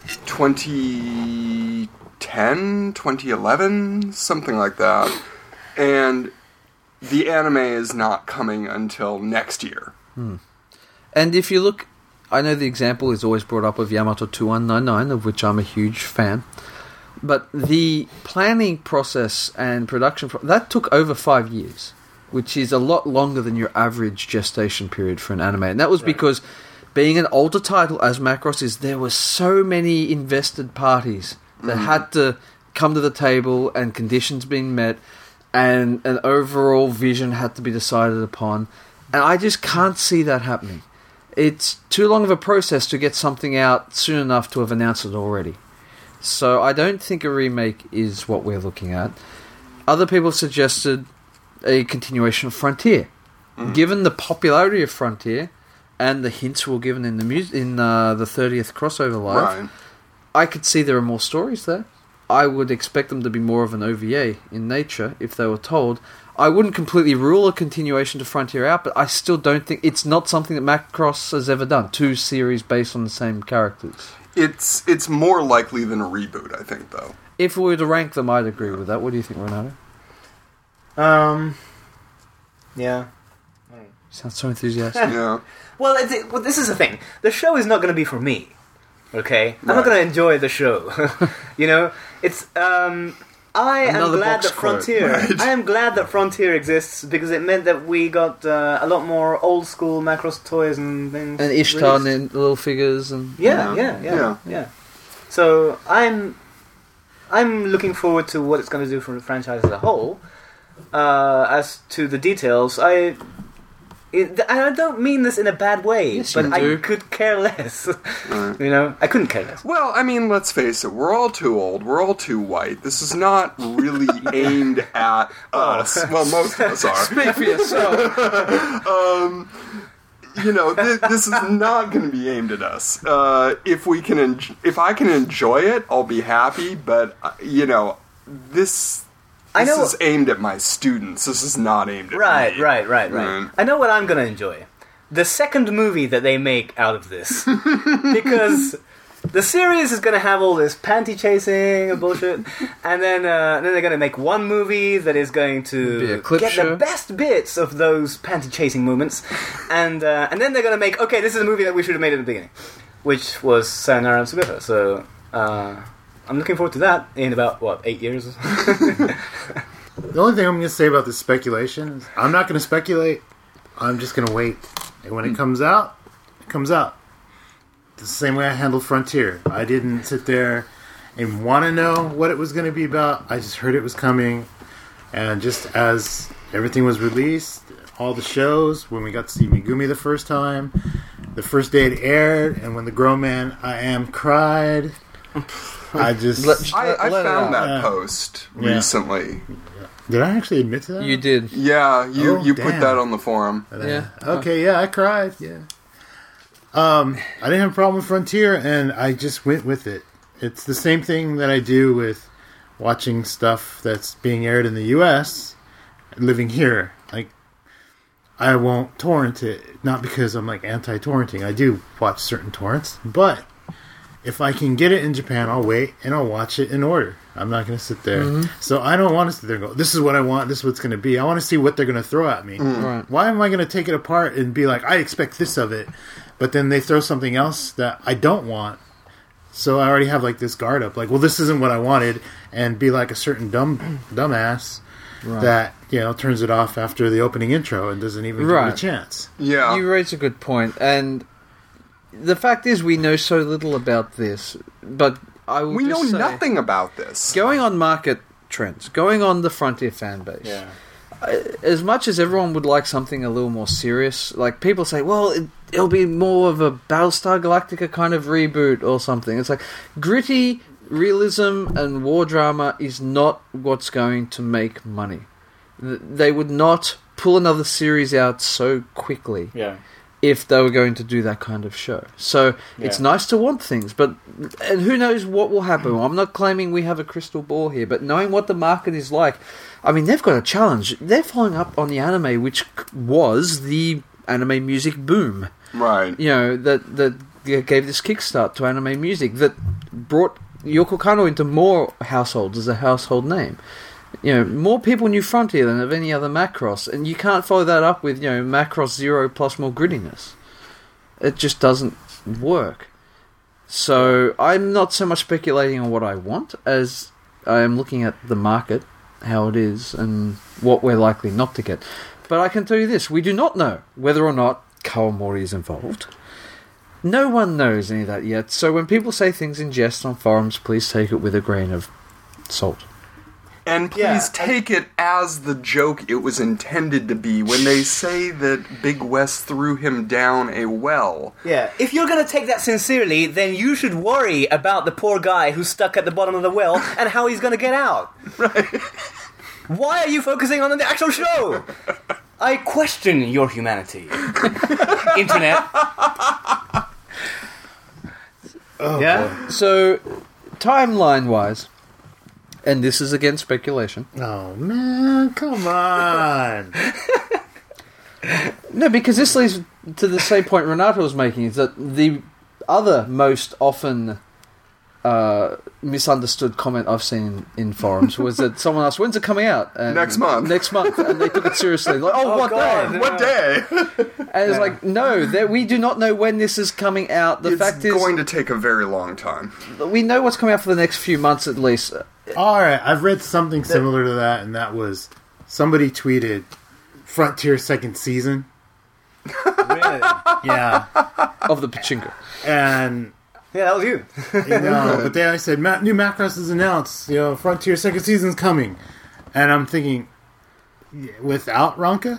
twenty ten, twenty eleven, something like that. And the anime is not coming until next year. And if you look, I know the example is always brought up of Yamato two one nine nine, of which I'm a huge fan. But the planning process and production, pro- that took over five years, which is a lot longer than your average gestation period for an anime. And that was because, being an older title as Macross is, there were so many invested parties that had to come to the table and conditions being met and an overall vision had to be decided upon. And I just can't see that happening. It's too long of a process to get something out soon enough to have announced it already. So I don't think a remake is what we're looking at. Other people suggested a continuation of Frontier. Mm. Given the popularity of Frontier and the hints were given in the mu- in uh, the thirtieth crossover live, Right. I could see there are more stories there. I would expect them to be more of an O V A in nature if they were told. I wouldn't completely rule a continuation to Frontier out, but I still don't think it's not something that Macross has ever done. Two series based on the same characters. It's it's more likely than a reboot, I think, though. If we were to rank them, I'd agree with that. What do you think, Renato? Um. Yeah. Sounds so enthusiastic. Yeah. Well, it's, it, well, this is the thing. The show is not going to be for me. Okay, I'm Right. not going to enjoy the show. You know, it's. Um, I Another am glad box that quote. Frontier. Right. I am glad that Frontier exists because it meant that we got uh, a lot more old school Macross toys and things. And Ishtar released. and the little figures and Yeah, yeah, yeah, yeah, Yeah. So I'm, I'm looking forward to what it's going to do for the franchise as a whole. Uh, as to the details, I, it, I don't mean this in a bad way, Yes, but you I do. could care less. Right. You know, I couldn't care less. Well, I mean, let's face it, we're all too old, we're all too white. This is not really aimed at us. Well, most of us are. Speak for yourself. um, you know, th- this is not going to be aimed at us. Uh, if we can, en- if I can enjoy it, I'll be happy. But uh, you know, this I this know- is aimed at my students. This is not aimed at Right, me. right, right, right. Mm. I know what I'm going to enjoy. The second movie that they make out of this. Because the series is going to have all this panty chasing and bullshit. And then uh, then they're going to make one movie that is going Be a to clip get show. the best bits of those panty chasing moments. And uh, and then they're going to make, okay, this is a movie that we should have made at the beginning. Which was Sayonara and Sugata. So uh, I'm looking forward to that in about, what, eight years? The only thing I'm going to say about this speculation is I'm not going to speculate. I'm just going to wait. And when it comes out, it comes out. The same way I handled Frontier. I didn't sit there and want to know what it was going to be about. I just heard it was coming. And just as everything was released, all the shows, when we got to see Megumi the first time, the first day it aired, and when the grown man I am cried, I just... Let- I, I Let it found out. that Yeah. post Yeah. recently. Did I actually admit to that? You did. Yeah, you Oh, you put damn. that on the forum. Yeah. Okay, yeah, I cried. Yeah. Um, I didn't have a problem with Frontier, and I just went with it. It's the same thing that I do with watching stuff that's being aired in the U S and living here. Like, I won't torrent it, not because I'm like anti-torrenting. I do watch certain torrents, but if I can get it in Japan, I'll wait and I'll watch it in order. I'm not going to sit there. Mm-hmm. So I don't want to sit there and go, this is what I want, this is what it's going to be. I want to see what they're going to throw at me. Right. Why am I going to take it apart and be like, I expect this of it, but then they throw something else that I don't want? So I already have like this guard up, like, well, this isn't what I wanted, and be like a certain dumb dumbass Right. that, you know, turns it off after the opening intro and doesn't even give Right. it a chance. Yeah, You raise a good point, and the fact is, we know so little about this. But I will we know just say, nothing about this. Going on market trends, going on the Frontier fan base. As much as everyone would like something a little more serious, like people say, well, it, it'll be more of a Battlestar Galactica kind of reboot or something. It's like gritty realism and war drama is not what's going to make money. Th- They would not pull another series out so quickly Yeah. if they were going to do that kind of show. So it's Yeah. nice to want things, but and who knows what will happen. I'm not claiming we have a crystal ball here, but knowing what the market is like, I mean, they've got a challenge. They're following up on the anime, which was the anime music boom. Right. You know, that that gave this kickstart to anime music that brought Yoko Kanno into more households as a household name. You know, more people knew Frontier than of any other Macross, and you can't follow that up with, you know, Macross Zero plus more grittiness. It just doesn't work. So I'm not so much speculating on what I want as I am looking at the market, how it is, and what we're likely not to get. But I can tell you this, we do not know whether or not Kawamori is involved. No one knows any of that yet, so when people say things in jest on forums, please take it with a grain of salt. And please Yeah, take it as the joke it was intended to be when they say that Big West threw him down a well. Yeah, if you're going to take that sincerely, then you should worry about the poor guy who's stuck at the bottom of the well and how he's going to get out. Right. Why are you focusing on the actual show? I question your humanity. Internet. Oh, Yeah? So, timeline-wise, and this is again speculation. Oh, man, come on. No, because this leads to the same point Renato was making, is that the other most often uh, misunderstood comment I've seen in forums was that someone asked, "When's it coming out?" And Next month. Next month, and they took it seriously. Like, oh, Oh, what God. day? What day? And it's like, no, that we do not know when this is coming out. The It's fact is, going to take a very long time. we know what's coming out for the next few months at least. All right, I've read something similar to that, and that was somebody tweeted Frontier second season. Really? Yeah, Of the pachinko. and Yeah, that was you. you know, but then I said, Ma- "New Macross is announced. You know, Frontier second season's coming," and I'm thinking, yeah, without Ronka.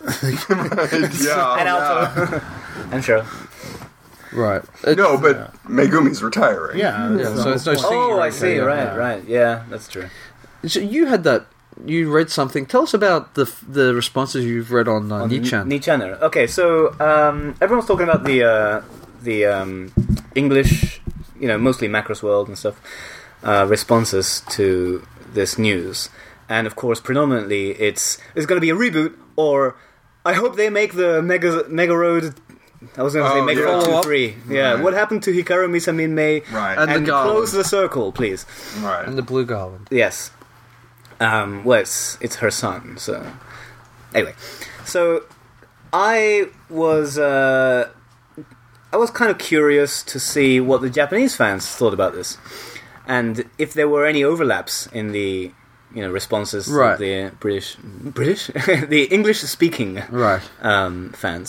yeah. And yeah. Alto. And Cheryl. Right. It- No, but Megumi's retiring. Yeah, Yeah, that's so the it's no whole point. singing Oh, I Ronka, see. yeah. Right, Yeah. right. Yeah, that's true. So you had that. You read something. Tell us about the the responses you've read on uh, Nichan. Nichan. Okay, so um, everyone's talking about the uh, the um, English, you know, mostly Macross World and stuff, uh, responses to this news, and of course, predominantly, it's it's going to be a reboot, or I hope they make the Mega Mega Road. I was going to say Oh, Mega yeah. Road two Follow-up. three. Yeah, Right. what happened to Hikaru Misamin Mei? Right. And And, the Garland. close the circle, please. right. And the Blue Garland. Yes. Um, well, it's, it's her son, so... Anyway. So, I was... Uh, I was kind of curious to see what the Japanese fans thought about this. And if there were any overlaps in the, you know, responses Right. of the British... British? the English-speaking Right. um, fans.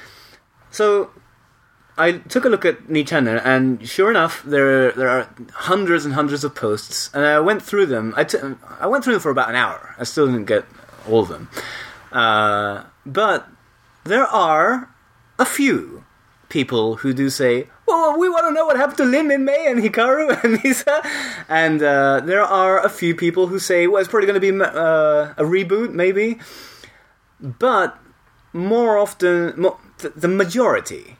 So I took a look at Nichan, and sure enough, there there are hundreds and hundreds of posts, and I went through them. I, t- I went through them for about an hour. I still didn't get all of them, uh, but there are a few people who do say, "Well, we want to know what happened to Lin Min Mei and Hikaru and Lisa," and uh, there are a few people who say, "Well, it's probably going to be uh, a reboot, maybe," but more often, mo- th- the majority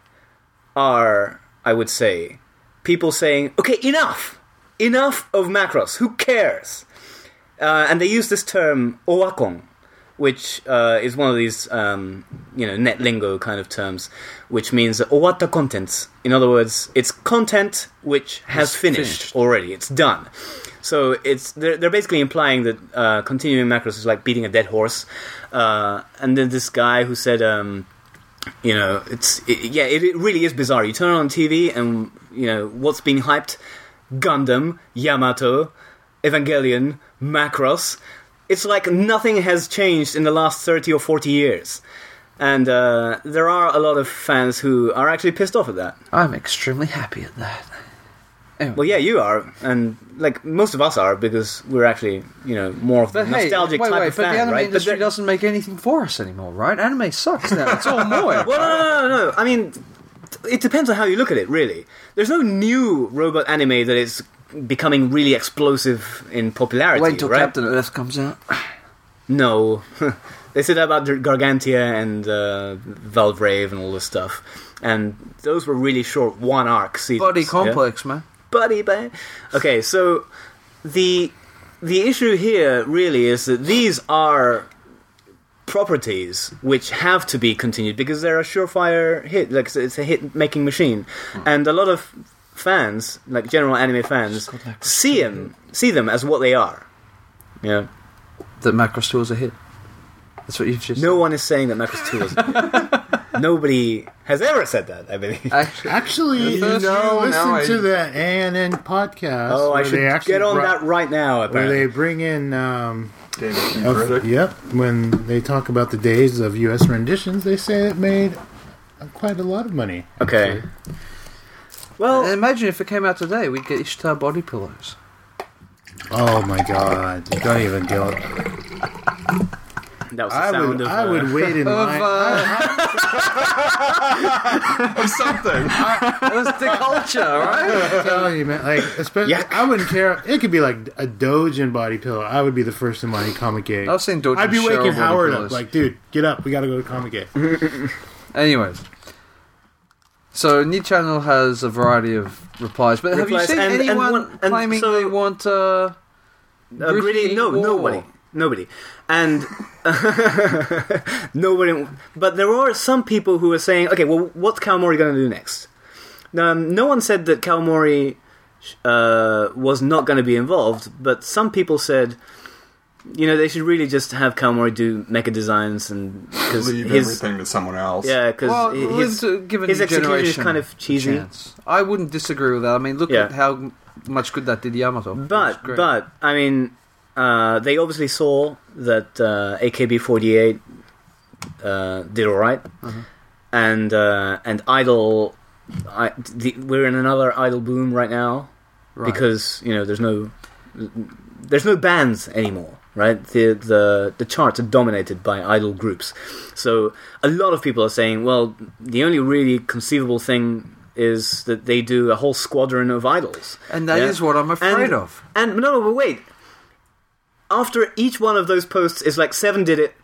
are, I would say, people saying, okay, enough! Enough of Macross, who cares? Uh, and they use this term, owakon, which uh, is one of these, um, you know, net lingo kind of terms, which means owatta contents. In other words, it's content which has It's finished, finished. already, it's done. So it's they're, they're basically implying that uh, continuing Macross is like beating a dead horse. Uh, and then this guy who said, um, you know, it's it, yeah, it, it really is bizarre. You turn on T V and you know what's being hyped: Gundam, Yamato, Evangelion, Macross. It's like nothing has changed in the last thirty or forty years. And uh, there are a lot of fans who are actually pissed off at that. I'm extremely happy at that. Anyway. Well, yeah, you are, and like most of us are, because we're actually, you know, more of the But hey, nostalgic wait, type wait, of but fan, the anime right? industry but there- doesn't make anything for us anymore, right? Anime sucks now. It's all more. Well, no, no, no, no. I mean, it depends on how you look at it, really. There's no new robot anime that is becoming really explosive in popularity, Wait until right? Captain Earth comes out. No. They said that about Gargantia and uh, Valvrave and all this stuff. And those were really short one-arc seasons. Body yeah? complex, man. Buddy, bang. Okay, so the the issue here really is that these are properties which have to be continued because they're a surefire hit. Like it's a hit-making machine, and a lot of fans, like general anime fans, see them see them as what they are. Yeah. That Macross two is a hit. That's what you've just No one is saying that Macross two is. Nobody has ever said that, I believe. said. Actually, Actually, if you No, no, listen I- to the A N N podcast, Oh, I where they should actually get on brought- that right now, where apparently. they bring in, um, David of- Riddick. yep, when they talk about the days of U S renditions, they say it made uh, quite a lot of money. Okay. Well, imagine if it came out today, we'd get Ishtar body pillows. Oh my god! You don't even go. that was the I sound would, of. I uh, would wait in Of, line. uh, Or something. That's the culture, right? I'm telling you, man. Like, especially, Yuck. I wouldn't care. It could be like a Dojin body pillow. I would be the first in my Comic Gate. I've seen Dojin I'd be Cheryl waking body Howard pillows. up, like, dude, get up. We got to go to Comic Gate. Anyways. So, New Channel has a variety of replies, but Replies, have you seen and- and anyone one- and claiming so- they want uh, Uh, gritty gritty, no, war? nobody, nobody, and nobody. But there are some people who are saying, "Okay, well, what's Kawamori going to do next?" Um, no one said that Kawamori uh, was not going to be involved, but some people said, you know, they should really just have Kawamori do mecha designs and cause Leave his everything to someone else. yeah, because Well, his, let's, uh, give a his new execution is generation kind of a cheesy. chance. I wouldn't disagree with that. I mean, look Yeah. at how much good that did Yamato. It was But great. but I mean, uh, they obviously saw that uh, A K B forty-eight uh, did all right, Uh-huh. and uh, and Idol, I, the, we're in another Idol boom right now Right. because you know there's no there's no bands anymore. Right, the the the charts are dominated by idol groups, so a lot of people are saying, well, the only really conceivable thing is that they do a whole squadron of idols, and that is Yeah. what I'm afraid and, of. And no, no, but wait. After each one of those posts is like Seven did it,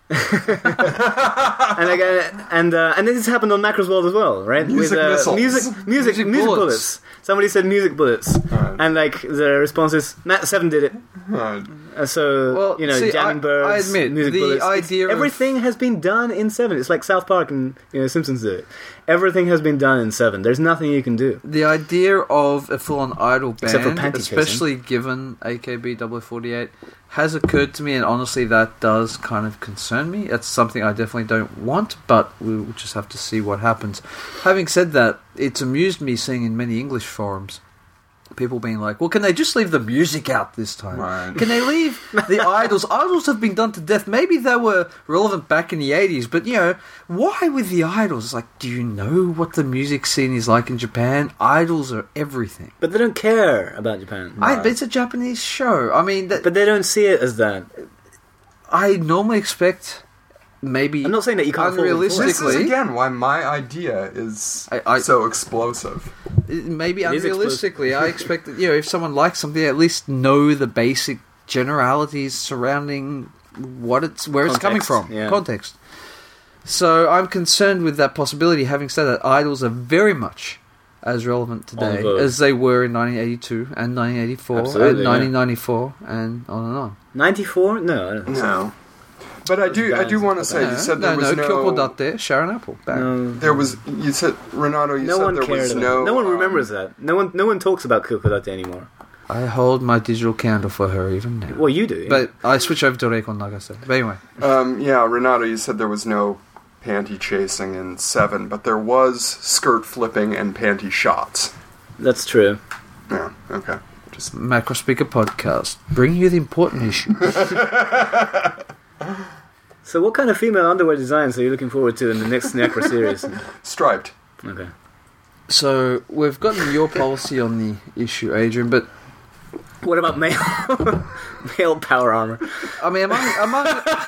and like, uh, and uh, and this has happened on Macross World as well, right? Music With uh, missiles. music, music, Music music bullets. bullets. Somebody said music bullets, Right. and like the response is, Matt Seven did it. Right. Uh, so Well, you know, see, jamming I- birds. I admit, music the bullets. It's- idea of- everything has been done in Seven. It's like South Park and you know Simpsons do it. Everything has been done in Seven. There's nothing you can do. The idea of a full-on idol Except for band, panty especially given A K B forty-eight, has occurred to me, and honestly, that does kind of concern me. It's something I definitely don't want, but we'll just have to see what happens. Having said that, it's amused me seeing in many English forums people being like, well, can they just leave the music out this time? Right. Can they leave the idols? Idols have been done to death. Maybe they were relevant back in the eighties, but, you know, why with the idols? It's like, do you know what the music scene is like in Japan? Idols are everything. But they don't care about Japan. I, but it's a Japanese show. I mean, that, But they don't see it as that. I normally expect maybe I'm not saying that you can't fall in This is unrealistically, again why my idea is I- I- so explosive. maybe It is unrealistically, I expect that, you know, if someone likes something, at least know the basic generalities surrounding what it's where it's coming Context, from, yeah. context. So I'm concerned with that possibility. Having said that, idols are very much as relevant today On vogue. as they were in nineteen eighty-two and nineteen eighty-four Absolutely, and yeah. nineteen ninety-four and on and on. ninety-four? No, I don't think so. No. But I do I do want to say, you said there no, was no, no... Kyoko Date, Sharon Apple. Bang. No. There was... You said... Renato, you No said one there cared was about no... it. No one um, remembers that. No one no one talks about Kyoko Date anymore. I hold my digital candle for her even now. Well, you do. But I switch over to Reikon Nagase. But anyway, Um, yeah, Renato, you said there was no panty chasing in Seven, but there was skirt flipping and panty shots. That's true. Yeah, okay. Just Macro Speaker Podcast, bringing you the important issue. So what kind of female underwear designs are you looking forward to in the next Necro series? striped. Okay. So we've gotten your policy on the issue, Adrian, but What about male male power armor? I mean, among, among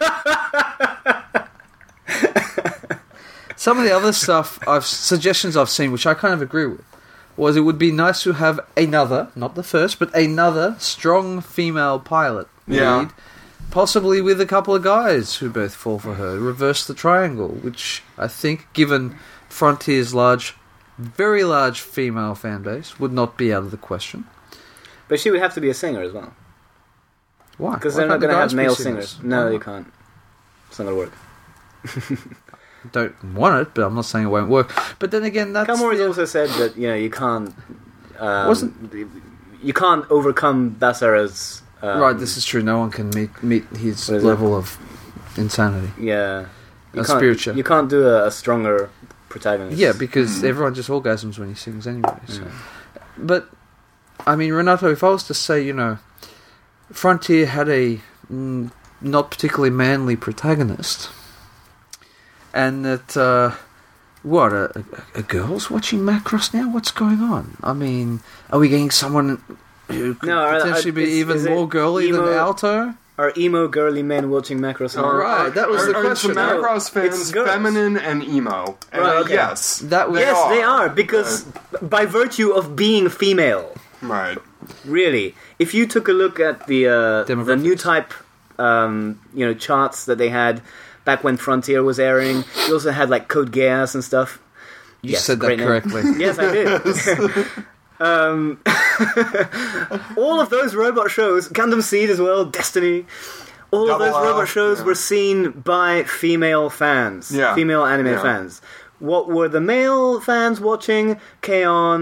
some of the other stuff, I've suggestions I've seen, which I kind of agree with, was it would be nice to have another, not the first, but another strong female pilot Yeah. lead, possibly with a couple of guys who both fall for her. Reverse the triangle, which I think, given Frontier's large, very large female fan base, would not be out of the question. But she would have to be a singer as well. Why? Because Why they're not can't the going to have guys be male singers? singers. No, Why you not? can't. It's not going to work. Don't want it, but I'm not saying it won't work. But then again, that's Kamori's the- also said that you know you can't um, Wasn't- you can't overcome Basara's um, right. This is true. No one can meet meet his What is it? level of insanity. yeah you A can't, spiritual. You can't do a, a stronger protagonist. Yeah, because Mm. everyone just orgasms when he sings anyway. So. Mm. But I mean, Renato, if I was to say, you know, Frontier had a mm, not particularly manly protagonist, and that uh, what a, a, a girl's watching Macross now. What's going on? I mean, are we getting someone who could No, are- potentially are- be is- even is it more girly emo- than Alto? Are emo girly men watching Macross? All right, that was are, the are question. Are No, Macross fans it's girls. feminine and emo? And Right, okay. yes. That was Yes, are. they are because by virtue of being female. Right. Really, if you took a look at the uh, the Demographics. new type, um, you know, charts that they had back when Frontier was airing, you also had like Code Geass and stuff. you Yes, said that great name. correctly. Yes, I did. um, all of those robot shows, Gundam Seed as well, Destiny. All Double of those R, robot shows yeah. were seen by female fans, Yeah. female anime Yeah. fans. What were the male fans watching? K-On!,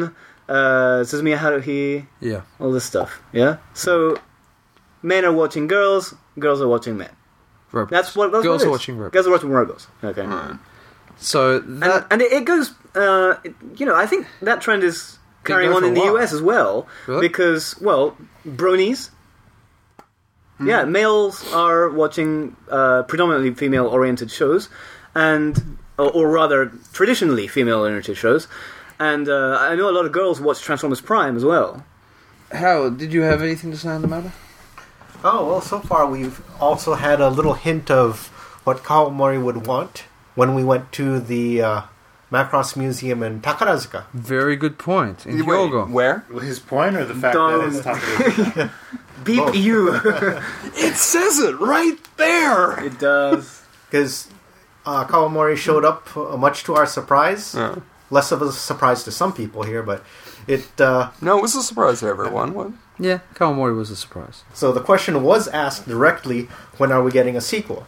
uh, Suzumiya Haruhi, Yeah. all this stuff. Yeah. So men are watching girls, girls are watching men. Robots. That's what that's Girls what it are is. watching robots. Girls are watching robots. Okay. So And, that and it, it goes. Uh, it- you know, I think that trend is carrying going on for in a the while. U S as well Really? because, well, bronies. Yeah, males are watching uh, predominantly female-oriented shows, and or, or rather, traditionally female-oriented shows. And uh, I know a lot of girls watch Transformers Prime as well. Howard, did you have anything to say on the matter? Oh, well, so far we've also had a little hint of what Kawamori would want when we went to the uh, Macross Museum in Takarazuka. Very good point. In Wait, Hyogo. where? His point or the fact Don't. that it's top of Beep Both. you! It says it right there. It does. Because uh, Kawamori showed up, uh, much to our surprise. Yeah. Less of a surprise to some people here, but it... Uh, No, it was a surprise to everyone. What? Yeah, Kawamori was a surprise. so the question was asked directly, when are we getting a sequel?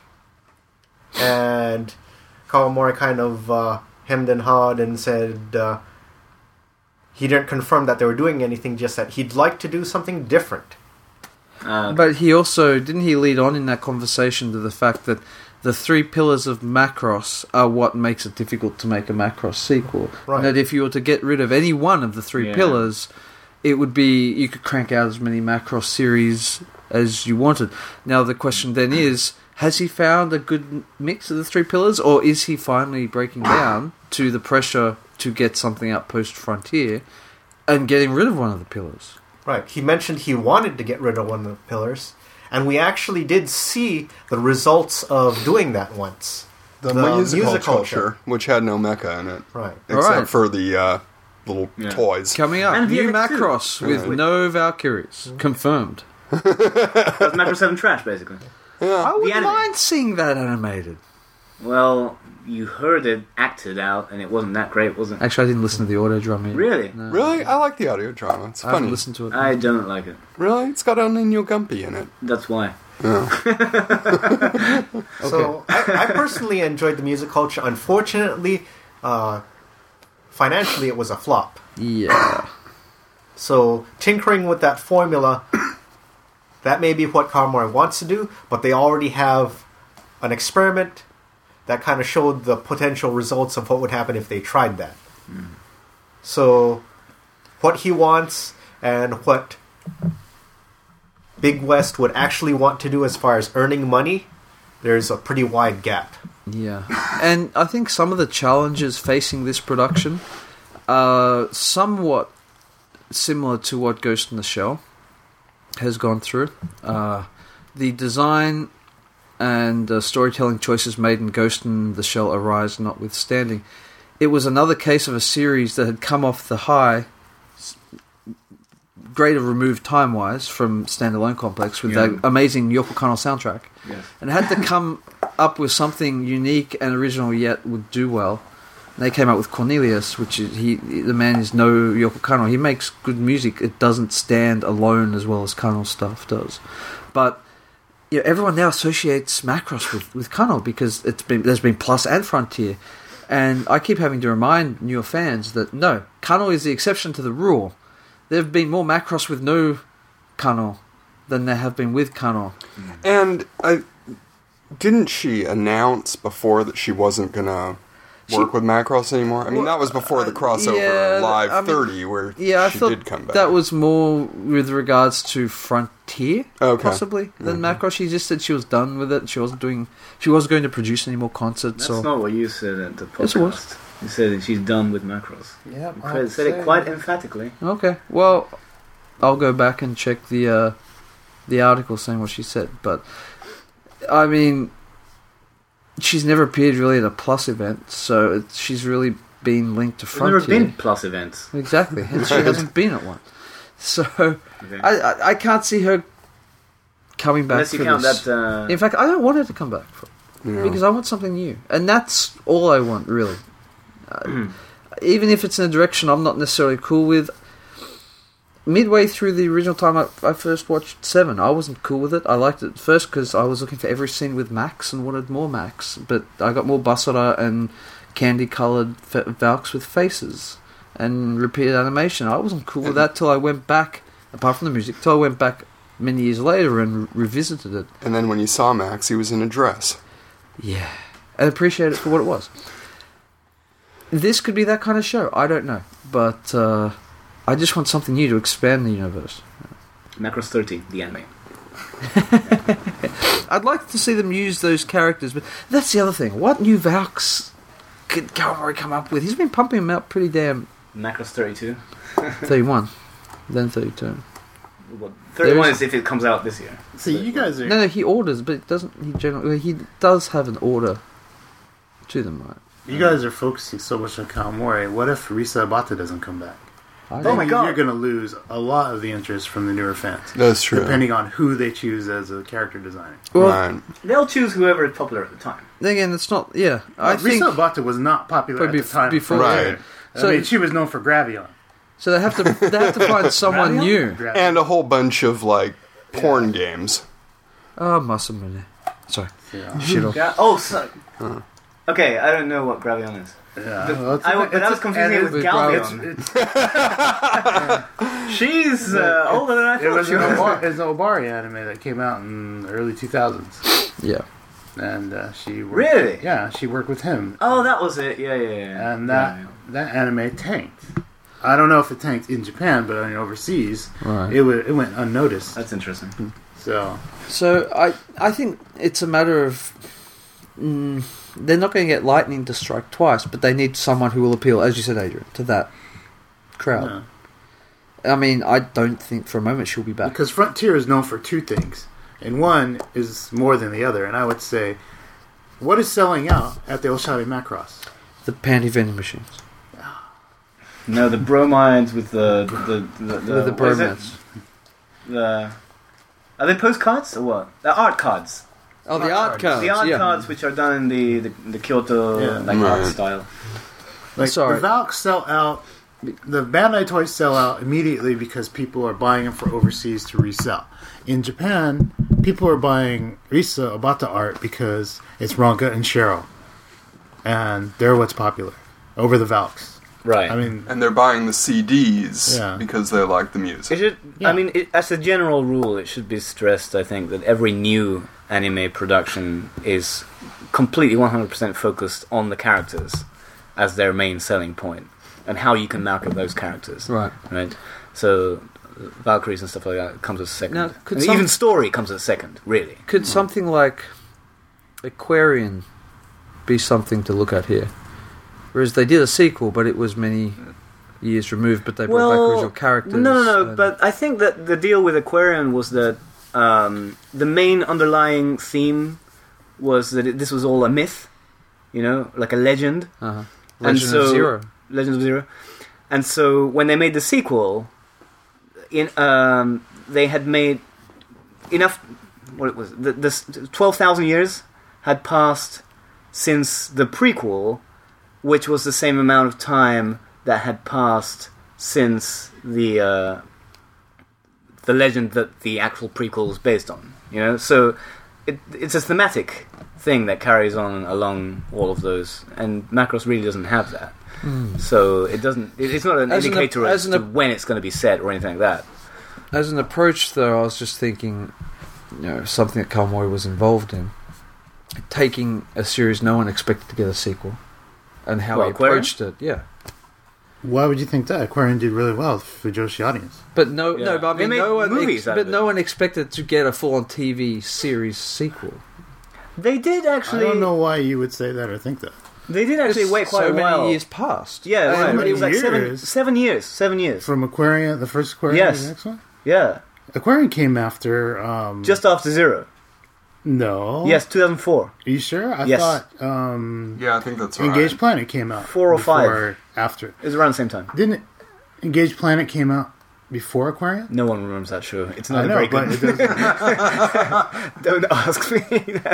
And Kawamori kind of uh, hemmed and hawed and said uh, he didn't confirm that they were doing anything, just that he'd like to do something different. Uh, But he also, didn't he lead on in that conversation to the fact that the three pillars of Macross are what makes it difficult to make a Macross sequel. Right. And that if you were to get rid of any one of the three Yeah. pillars, it would be, you could crank out as many Macross series as you wanted. Now the question then is, has he found a good mix of the three pillars, or is he finally breaking down to the pressure to get something out post-Frontier and getting rid of one of the pillars? Right. He mentioned he wanted to get rid of one of the pillars, and we actually did see the results of doing that once. The, The musical, musical culture, which had no mecha in it, Right. except Alright. for the uh, little Yeah. toys. Coming up, And new V F X too. Macross with Yeah. no Valkyries. Confirmed. that's Macro seven trash, basically. I wouldn't anime. mind seeing that animated. Well, you heard it acted out, and it wasn't that great, was it? Actually, I didn't listen to the audio drum yet. Really? No. Really, I like the audio drama. It's I haven't funny. listened to it. I don't like it. Really, it's got Aninyo Gumpy in it. That's why. Yeah. So I, I personally enjoyed the music culture. Unfortunately, uh, financially it was a flop. Yeah. So tinkering with that formula, that may be what Kawamori wants to do, but they already have an experiment that kind of showed the potential results of what would happen if they tried that. So what he wants and what Big West would actually want to do as far as earning money, there's a pretty wide gap. Yeah. And I think some of the challenges facing this production are somewhat similar to what Ghost in the Shell has gone through. Uh, the design and uh, storytelling choices made in Ghost in the Shell Arise notwithstanding, it was another case of a series that had come off the high, s- greater removed time-wise from Standalone Complex with Yeah. that amazing Yoko Kanno soundtrack. Yes. And had to come up with something unique and original yet would do well. And they came out with Cornelius, which is he. The man is no Yoko Kanno. He makes good music. It doesn't stand alone as well as Kanno's stuff does. But you know, everyone now associates Macross with with Kanno because it's been there's been Plus and Frontier, and I keep having to remind newer fans that no, Kanno is the exception to the rule. There have been more Macross with no Kanno than there have been with Kanno. And I didn't she announce before that she wasn't gonna work with Macross anymore? I mean, that was before the crossover yeah, Live I mean, thirty, where Yeah, I she thought did come back. that was more with regards to Frontier, Okay. possibly, than Macross. She just said she was done with it. She wasn't doing. She wasn't going to produce any more concerts. That's or not what you said at the podcast. Yes, it was. You said that she's done with Macross. Yeah, You said it quite emphatically. Okay, well, I'll go back and check the uh, the article saying what she said. But I mean, she's never appeared really at a Plus event, so it's, she's really been linked to There's Frontier. never been Plus events. Exactly, and she hasn't been at one. So Okay. I, I I can't see her coming back. Unless you for count this. that. Uh, In fact, I don't want her to come back for, Yeah. because I want something new, and that's all I want, really. Uh, even if it's in a direction I'm not necessarily cool with. Midway through the original time I, I first watched Seven, I wasn't cool with it. I liked it at first because I was looking for every scene with Max and wanted more Max, but I got more Basara and candy-coloured fa- Valks with faces. and repeated animation. I wasn't cool with that till I went back, apart from the music, till I went back many years later and re- revisited it. And then when you saw Max, he was in a dress. Yeah. And appreciate it for what it was. This could be that kind of show. I don't know. But uh, I just want something new to expand the universe. Macross thirty, the anime. I'd like to see them use those characters, but that's the other thing. What new Valks could Galmori come up with? He's been pumping them out pretty damn... Macross thirty-two. thirty-one. Then thirty-two. Well, thirty-one There's- is if it comes out this year. See, you guys are. No, no, he orders, but it doesn't... He generally... He does have an order to them, right? You guys are focusing so much on Kaomori. What if Risa Abata doesn't come back? I Oh my Then God. You're going to lose a lot of the interest from the newer fans. That's true. Depending on who they choose as a character designer. Well, Right. They'll choose whoever is popular at the time. again, it's not... Yeah, I Well, think... Risa Abata was not popular at Probably the time. before- Right. I So- mean, she was known for Gravion. So they have to they have to find someone Gravion? new. Gravion. And a whole bunch of, like, porn games. Oh, Masamune. Sorry. Yeah. Shit. Gra- oh, so, okay, I don't know what Gravion is. Yeah. The- Well, it's I a- was- but it's I was a- confusing and it with it's- Galvion. It's, She's uh, older than I it thought was she an was. Obar- it's an Obari anime that came out in the early two thousands. Yeah. And uh, she worked, Really? Yeah, she worked with him. Oh, that was it. Yeah, yeah, yeah. And that Yeah, yeah. that anime tanked. I don't know if it tanked in Japan, but I mean, overseas, Right. it w- it went unnoticed. That's interesting. So So I I think it's a matter of mm, they're not going to get lightning to strike twice, but they need someone who will appeal, as you said, Adrian, to that crowd. yeah. I mean, I don't think for a moment she'll be back. Because Frontier is known for two things, and one is more than the other. And I would say, what is selling out at the Oshari Macross? The panty vending machines No, the bromides with the the the, the, with the what is it? bromance. The are they postcards or what? The art cards. Oh, the art cards. The art yeah. cards, which are done in the the, the Kyoto Yeah. like art Right. style. Like Sorry. the Valks sell out. The Bandai toys sell out immediately because people are buying them for overseas to resell. In Japan, people are buying Risa Abata art because it's Ranka and Shiro, and they're what's popular over the Valks. Right. I mean, And they're buying the C Ds Yeah. because they like the It music. should, Yeah. I mean, it, as a general rule, it should be stressed, I think, that every new anime production is completely one hundred percent focused on the characters as their main selling point, and how you can market those characters. Right. Right? So, Valkyries and stuff like that comes as second. Now, could And some- even story comes as second, really. Could something like Aquarian be something to look at here? Whereas they did a sequel, but it was many years removed, but they brought back original characters. No, no, no. and- But I think that the deal with Aquarian was that um, the main underlying theme was that it, this was all a myth, you know, like a legend, uh-huh. and Legend so of Zero. Legend of Zero. And so when they made the sequel, in um, they had made enough. What it was? The, the twelve thousand years had passed since the prequel, which was the same amount of time that had passed since the uh, the legend that the actual prequel is based on. You know, so it, it's a thematic thing that carries on along all of those, and Macross really doesn't have that. So it doesn't. It, it's not an As an- indicator as as, an- to when it's going to be set or anything like that. As an approach, though, I was just thinking, you know, something that Kalmori was involved in, taking a series no one expected to get a sequel, and how What, he Aquarian? approached it. Yeah, why would you think that? Aquarian did really well for Fujoshi audience. but no, Yeah. no, but I They mean, made no one, movies ex- out but of it. no one expected to get a full-on T V series sequel. They did actually. I don't know why you would say that or think that. They did actually It's wait quite so a while. many years passed. Yeah, And right. many It was like seven, years? seven years. Seven years. From Aquarian, the first Aquarian, Yes. to the next one. Yeah, Aquarian came after. Um, just after Zero. no. Yes, two thousand four. Are you sure? I Yes. thought um, Yeah, I think that's right. Engaged Planet came out Four or five. before, after. It was around the same time. Didn't Engaged Planet came out before Aquarian? No one remembers that show. It's I not a know, very but good. it doesn't. Don't ask me.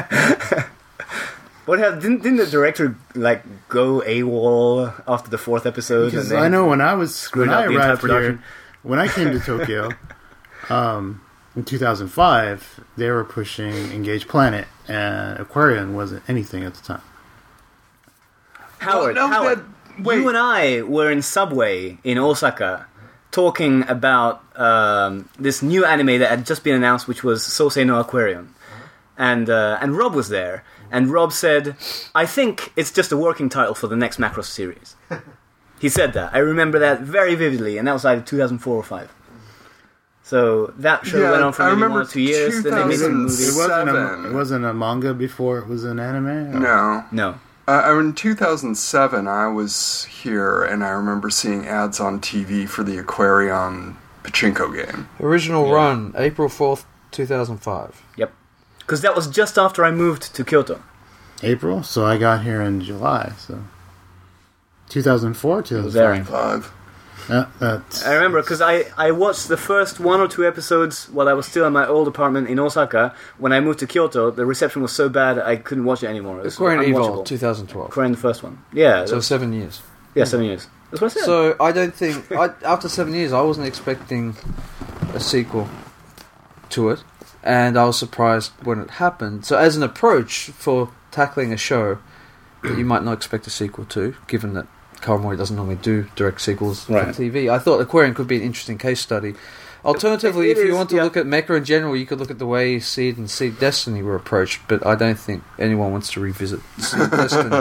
What happened? Didn't didn't the director like go AWOL after the fourth episode? Because and then I know when I was screwed when up I the entire arrived here, production? when I came to Tokyo um, in two thousand five, they were pushing Engaged Planet, and Aquarian wasn't anything at the time. Howard. Well, no, Howard. that- Wait. you and I were in Subway in Osaka talking about um, this new anime that had just been announced, which was Sosei no Aquarium. And, uh, and Rob was there. And Rob said, I think it's just a working title for the next Macross series. He said that. I remember that very vividly, and that was either two thousand four or five. So that show Yeah, went on for I maybe remember one or two years. Then they made some It movies. wasn't, a, Seven. it wasn't a manga before it was an anime? Or- No. No. Uh, in two thousand seven, I was here, and I remember seeing ads on T V for the Aquarion pachinko game. Original Yeah. run, April fourth, two thousand five. Yep. Because that was just after I moved to Kyoto. April, so I got here in July, so... two thousand four, two thousand Very. five. Five. Uh, that's, I remember because I, I watched the first one or two episodes while I was still in my old apartment in Osaka. When I moved to Kyoto, the reception was so bad I couldn't watch it anymore. It was Aquarian unwatchable. Evolve, twenty twelve. Aquarian, the first one. Yeah, So that's- seven years. yeah, seven years. That's what I said. So I don't think I, after seven years I wasn't expecting a sequel to it, and I was surprised when it happened. So as an approach for tackling a show that you might not expect a sequel to, given that Kawamori doesn't normally do direct sequels Right. from T V, I thought Aquarian could be an interesting case study. Alternatively, It if you is, want to yeah. look at Mecha in general, you could look at the way Seed and Seed Destiny were approached, but I don't think anyone wants to revisit Seed Destiny.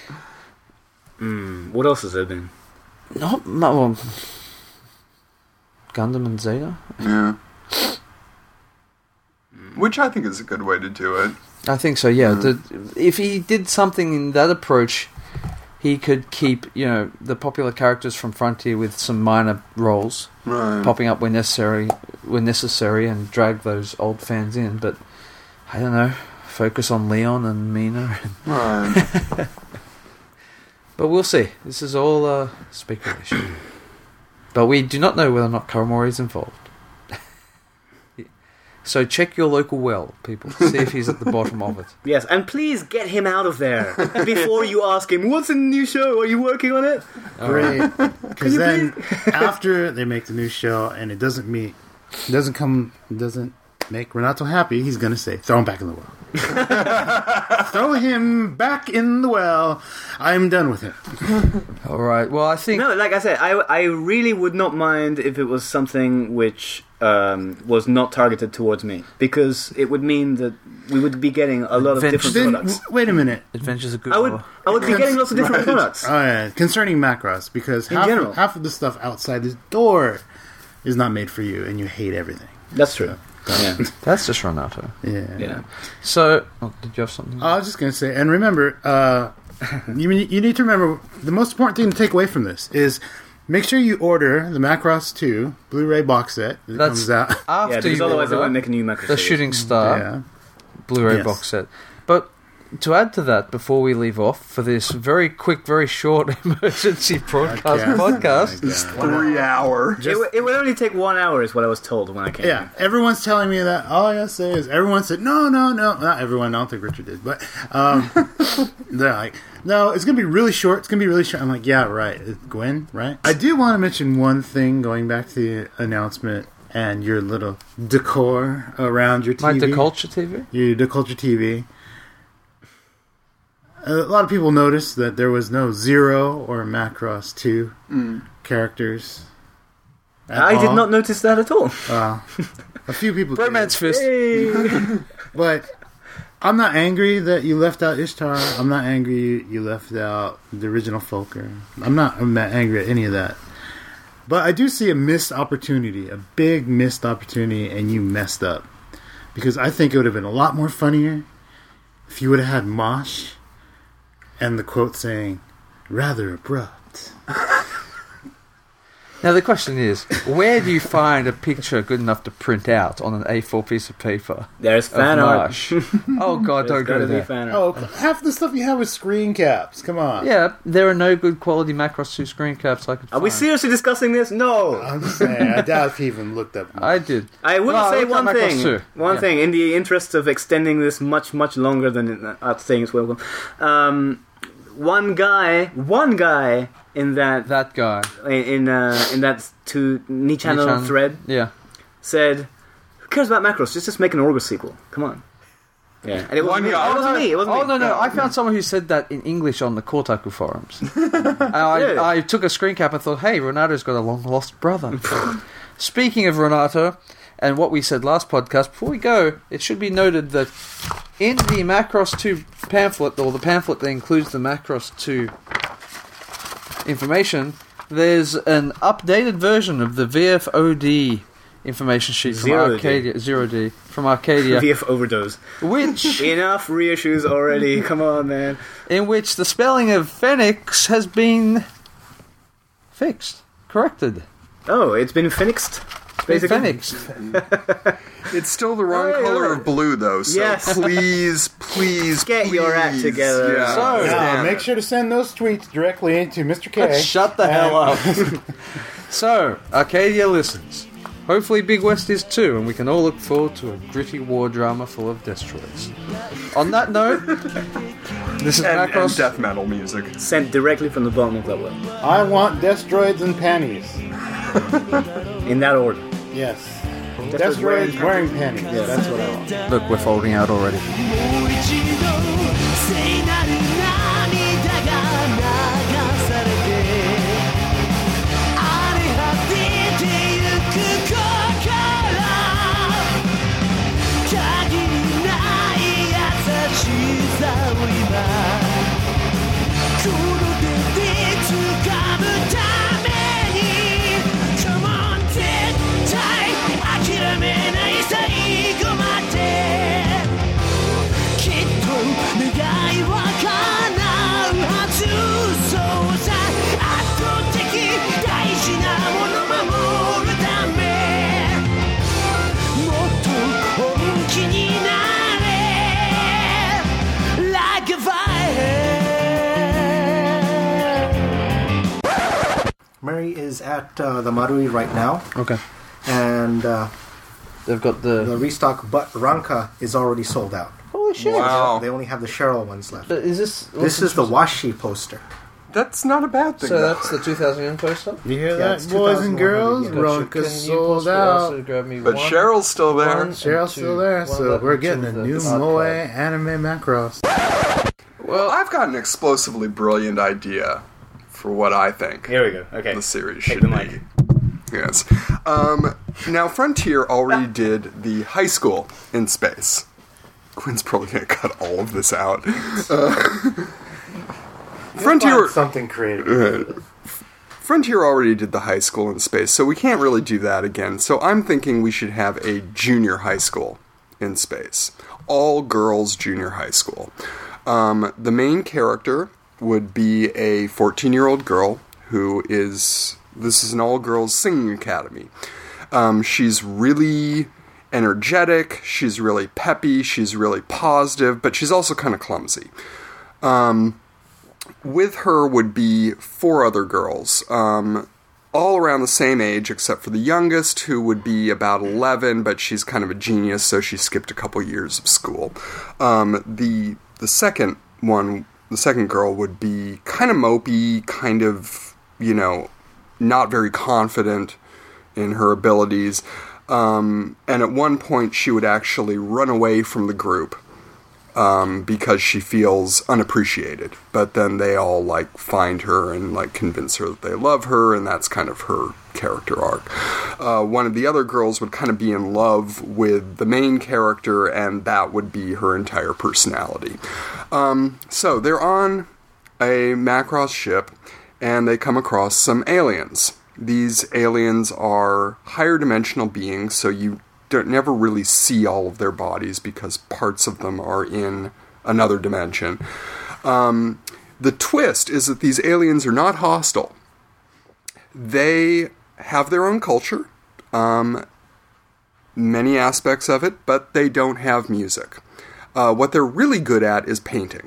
Mm, what else has there been? Not, not well, Gundam and Zeta. Yeah. Which I think is a good way to do it. I think so. Yeah. Mm. The, if he did something in that approach, he could keep you know the popular characters from Frontier with some minor roles Right. popping up when necessary, when necessary, and drag those old fans in. But I don't know. Focus on Leon and Mina. Right. But we'll see. This is all uh, speculation. But we do not know whether or not Kawamori is involved. So check your local well, people. See if he's at the bottom of it. Yes, and please get him out of there before you ask him, what's in the new show? Are you working on it? great. Because you then, after they make the new show and it doesn't meet, it doesn't come, it doesn't make Renato happy, he's going to say, throw him back in the well. Throw him back in the well. I'm done with him. All right. Well, I think No, like I said, I, I really would not mind if it was something which um, was not targeted towards me. Because it would mean that we would be getting a lot of Adventure- different Then, products. w- wait a minute. Adventures of Good I would Lore. I would be getting lots of different Right. products. Oh, yeah. Concerning Macross, because In half general. of, half of the stuff outside this door is not made for you, and you hate everything. That's true. Yeah. That's just Renato. Yeah. Yeah. So, oh, did you have something? I was just gonna say, and remember, uh, you you need to remember the most important thing to take away from this is make sure you order the Macross two Blu-ray box set that That's comes out. after Yeah, because you otherwise they order won't make a new Macross the series. Shooting Star yeah. Blu-ray Yes. box set. But to add to that, before we leave off for this very quick, very short emergency broadcast Podcast. podcast, It's Three hour. It, w- it would only take one hour, is what I was told when I came. Yeah, everyone's telling me that. All I gotta say is everyone said no, no, no. Not everyone. I don't think Richard did, but um, they're like, no, it's gonna be really short. It's gonna be really short. I'm like, yeah, right. It's Gwen, right? I do want to mention one thing going back to the announcement and your little decor around your T V. my Deculture T V. Your Deculture T V. A lot of people noticed that there was no Zero or Macross two characters. at I did all. not notice that at all. Uh, a few people did. Bromance Fist. But I'm not angry that you left out Ishtar. I'm not angry you, you left out the original Folker. I'm not, I'm not angry at any of that. But I do see a missed opportunity, a big missed opportunity, and you messed up. Because I think it would have been a lot more funnier if you would have had Mosh and the quote saying, rather abrupt. Now the question is, where do you find a picture good enough to print out on an A four piece of paper There's of fan art. Marsh? Oh God, There's don't go gotta be there. fan art. Oh, half the stuff you have is screen caps. Come on. Yeah, there are no good quality Macross two screen caps I could Are find. we seriously discussing this? No. I'm just saying, I doubt if he even looked up. I did. I will No, I say looked one at Macross thing. too. One Yeah. thing, in the interest of extending this much, much longer than uh, saying it's welcome. Um, one guy, one guy in that That guy. in uh, in that two Ni channel Ni-chan. thread Yeah. said, "Who cares about Macross? Just just make an Orgus sequel. Come on." Yeah, and it One wasn't me. guy. It wasn't me. It wasn't Oh me. no no! I found someone who said that in English on the Kotaku forums. And I, Really? I took a screen cap and thought, "Hey, Renato's got a long lost brother." Speaking of Renato, and what we said last podcast, before we go, it should be noted that in the Macross two pamphlet, or the pamphlet that includes the Macross two information, there's an updated version of the V F O D information sheet from Zero D. Arcadia, Zero D from Arcadia, V F overdose. which Enough reissues already. Come on, man. in which the spelling of Phoenix has been fixed, corrected. Oh, it's been phoenixed. Basically. Phoenix. It's still the wrong Hey, color alright. of blue, though. So Yes. please, please, Get your act please. together. Yeah. So- Yeah, Damn make it. sure to send those tweets directly into Mister K. Shut the hell up. So, Arcadia listens. Hopefully Big West is too, and we can all look forward to a gritty war drama full of destroyers. On that note, this is And, and Macross. death metal music. Sent directly from the bottom of that well. I want Destroids and panties. In that order. Yes. Destroids wearing Destroids wearing panties. That's what I want. Look, we're folding out already. もう一度聖なる涙が流されて荒れ果ててゆく心限りない優しさを今この手で掴むために Come on 絶対諦めない最後まできっと願いは叶うはずそうさ圧倒的大事なもの守るためもっと本気になれ Like a fire Mary is at uh, the Marui right now, Okay. and uh, They've got the... the restock, but Ranka is already sold out. Holy shit. Wow. They only have the Cheryl ones left. Is this... This is the Washi poster. That's not a bad thing. So though. that's the two thousand yen poster? You hear Yeah, that, it's boys and girls? two thousand one hundred yen. Can Ronka's you sold possibly out. also grab me But one- Cheryl's still there. one and Cheryl's two- still there, one so that we're and getting two a of the new art Moe card. anime Macross. Well, I've got an explosively brilliant idea for what I think Here we go. Okay. the series Take should the be. mic. Yes. Um, now, Frontier already did the high school in space. Quinn's probably going to cut all of this out. Uh, Frontier. Something creative. Frontier already did the high school in space, so we can't really do that again. So I'm thinking we should have a junior high school in space. All girls junior high school. Um, the main character would be a fourteen-year-old girl who is... This is an all-girls singing academy. Um, she's really energetic, she's really peppy, she's really positive, but she's also kind of clumsy. Um... With her would be four other girls, um, all around the same age, except for the youngest, who would be about eleven, but she's kind of a genius, so she skipped a couple years of school. Um, the the second one, the second girl, would be kind of mopey, kind of, you know, not very confident in her abilities, um, and at one point she would actually run away from the group. Um, because she feels unappreciated. But then they all, like, find her and, like, convince her that they love her, and that's kind of her character arc. Uh, one of the other girls would kind of be in love with the main character, and that would be her entire personality. Um, so, they're on a Macross ship, and they come across some aliens. These aliens are higher dimensional beings, so you don't never really see all of their bodies because parts of them are in another dimension. Um, the twist is that these aliens are not hostile. They have their own culture, um, many aspects of it, but they don't have music. Uh, what they're really good at is painting.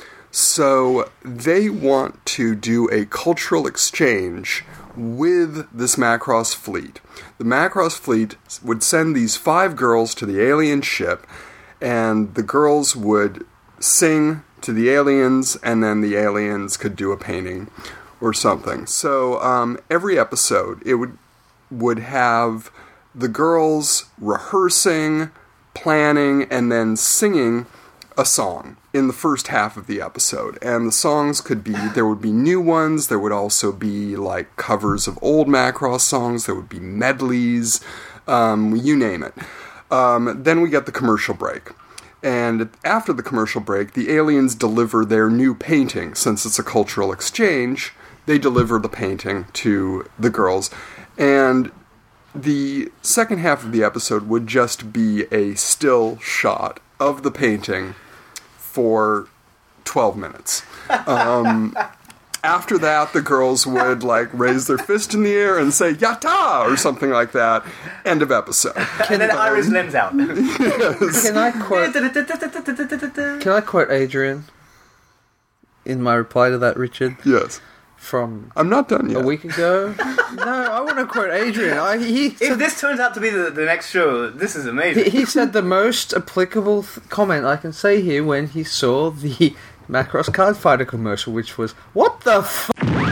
So they want to do a cultural exchange with this Macross fleet. The Macross fleet would send these five girls to the alien ship, and the girls would sing to the aliens, and then the aliens could do a painting or something. So um, every episode, it would would have the girls rehearsing, planning, and then singing a song in the first half of the episode. And the songs could be, there would be new ones, there would also be like covers of old Macross songs, there would be medleys, um, you name it. Um, then we get the commercial break. And after the commercial break, the aliens deliver their new painting. Since it's a cultural exchange, they deliver the painting to the girls. And the second half of the episode would just be a still shot of the painting for twelve minutes. Um, after that, the girls would like raise their fist in the air and say "Yatta" or something like that. End of episode. And then Iris lends out. Yes. Can I quote? Can I quote Adrian in my reply to that, Richard? Yes. From I'm not done yet. a week ago? No, I want to quote Adrian. I, he If said, this turns out to be the, the next show, this is he, amazing. he said the most applicable th- comment I can say here when he saw the Macross Card Fighter commercial, which was, "What the f***?"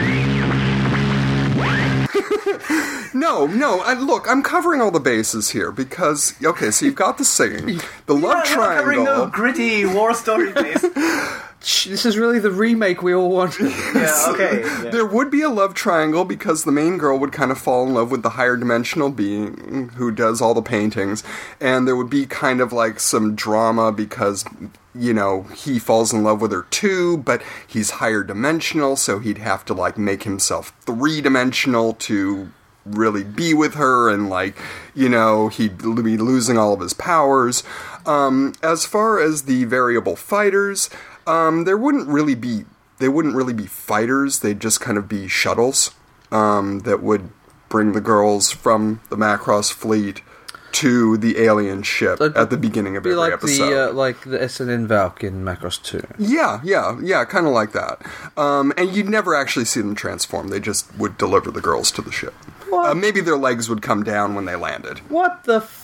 No, no. I, look, I'm covering all the bases here because okay. So you've got the singing, the love We're not covering triangle. no gritty war story base. Shh, This is really the remake we all want. Yeah, okay. Yeah. There would be a love triangle because the main girl would kind of fall in love with the higher dimensional being who does all the paintings, and there would be kind of like some drama because, you know, he falls in love with her too, but he's higher dimensional, so he'd have to like make himself three dimensional to really be with her, and like, you know, he'd be losing all of his powers. Um, as far as the variable fighters, um, there wouldn't really be, they wouldn't really be fighters, they'd just kind of be shuttles, um, that would bring the girls from the Macross fleet to the alien ship It'd at the beginning of Be every like episode. the uh, like the S N N Valk in Macross two. Yeah, yeah, yeah, kind of like that. Um, and you'd never actually see them transform. They just would deliver the girls to the ship. What? Uh, maybe their legs would come down when they landed. What the f***?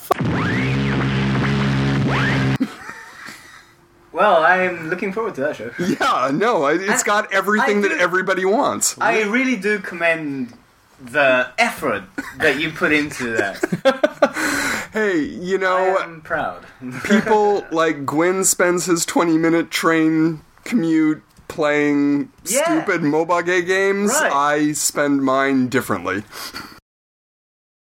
Well, I'm looking forward to that show. Yeah, no, I- it's And got everything I that do- everybody wants. I really do commend the effort that you put into that. Hey, you I know, am proud. people like Gwen spends his twenty-minute train commute playing Yeah. stupid Mobage games. Right. I spend mine differently.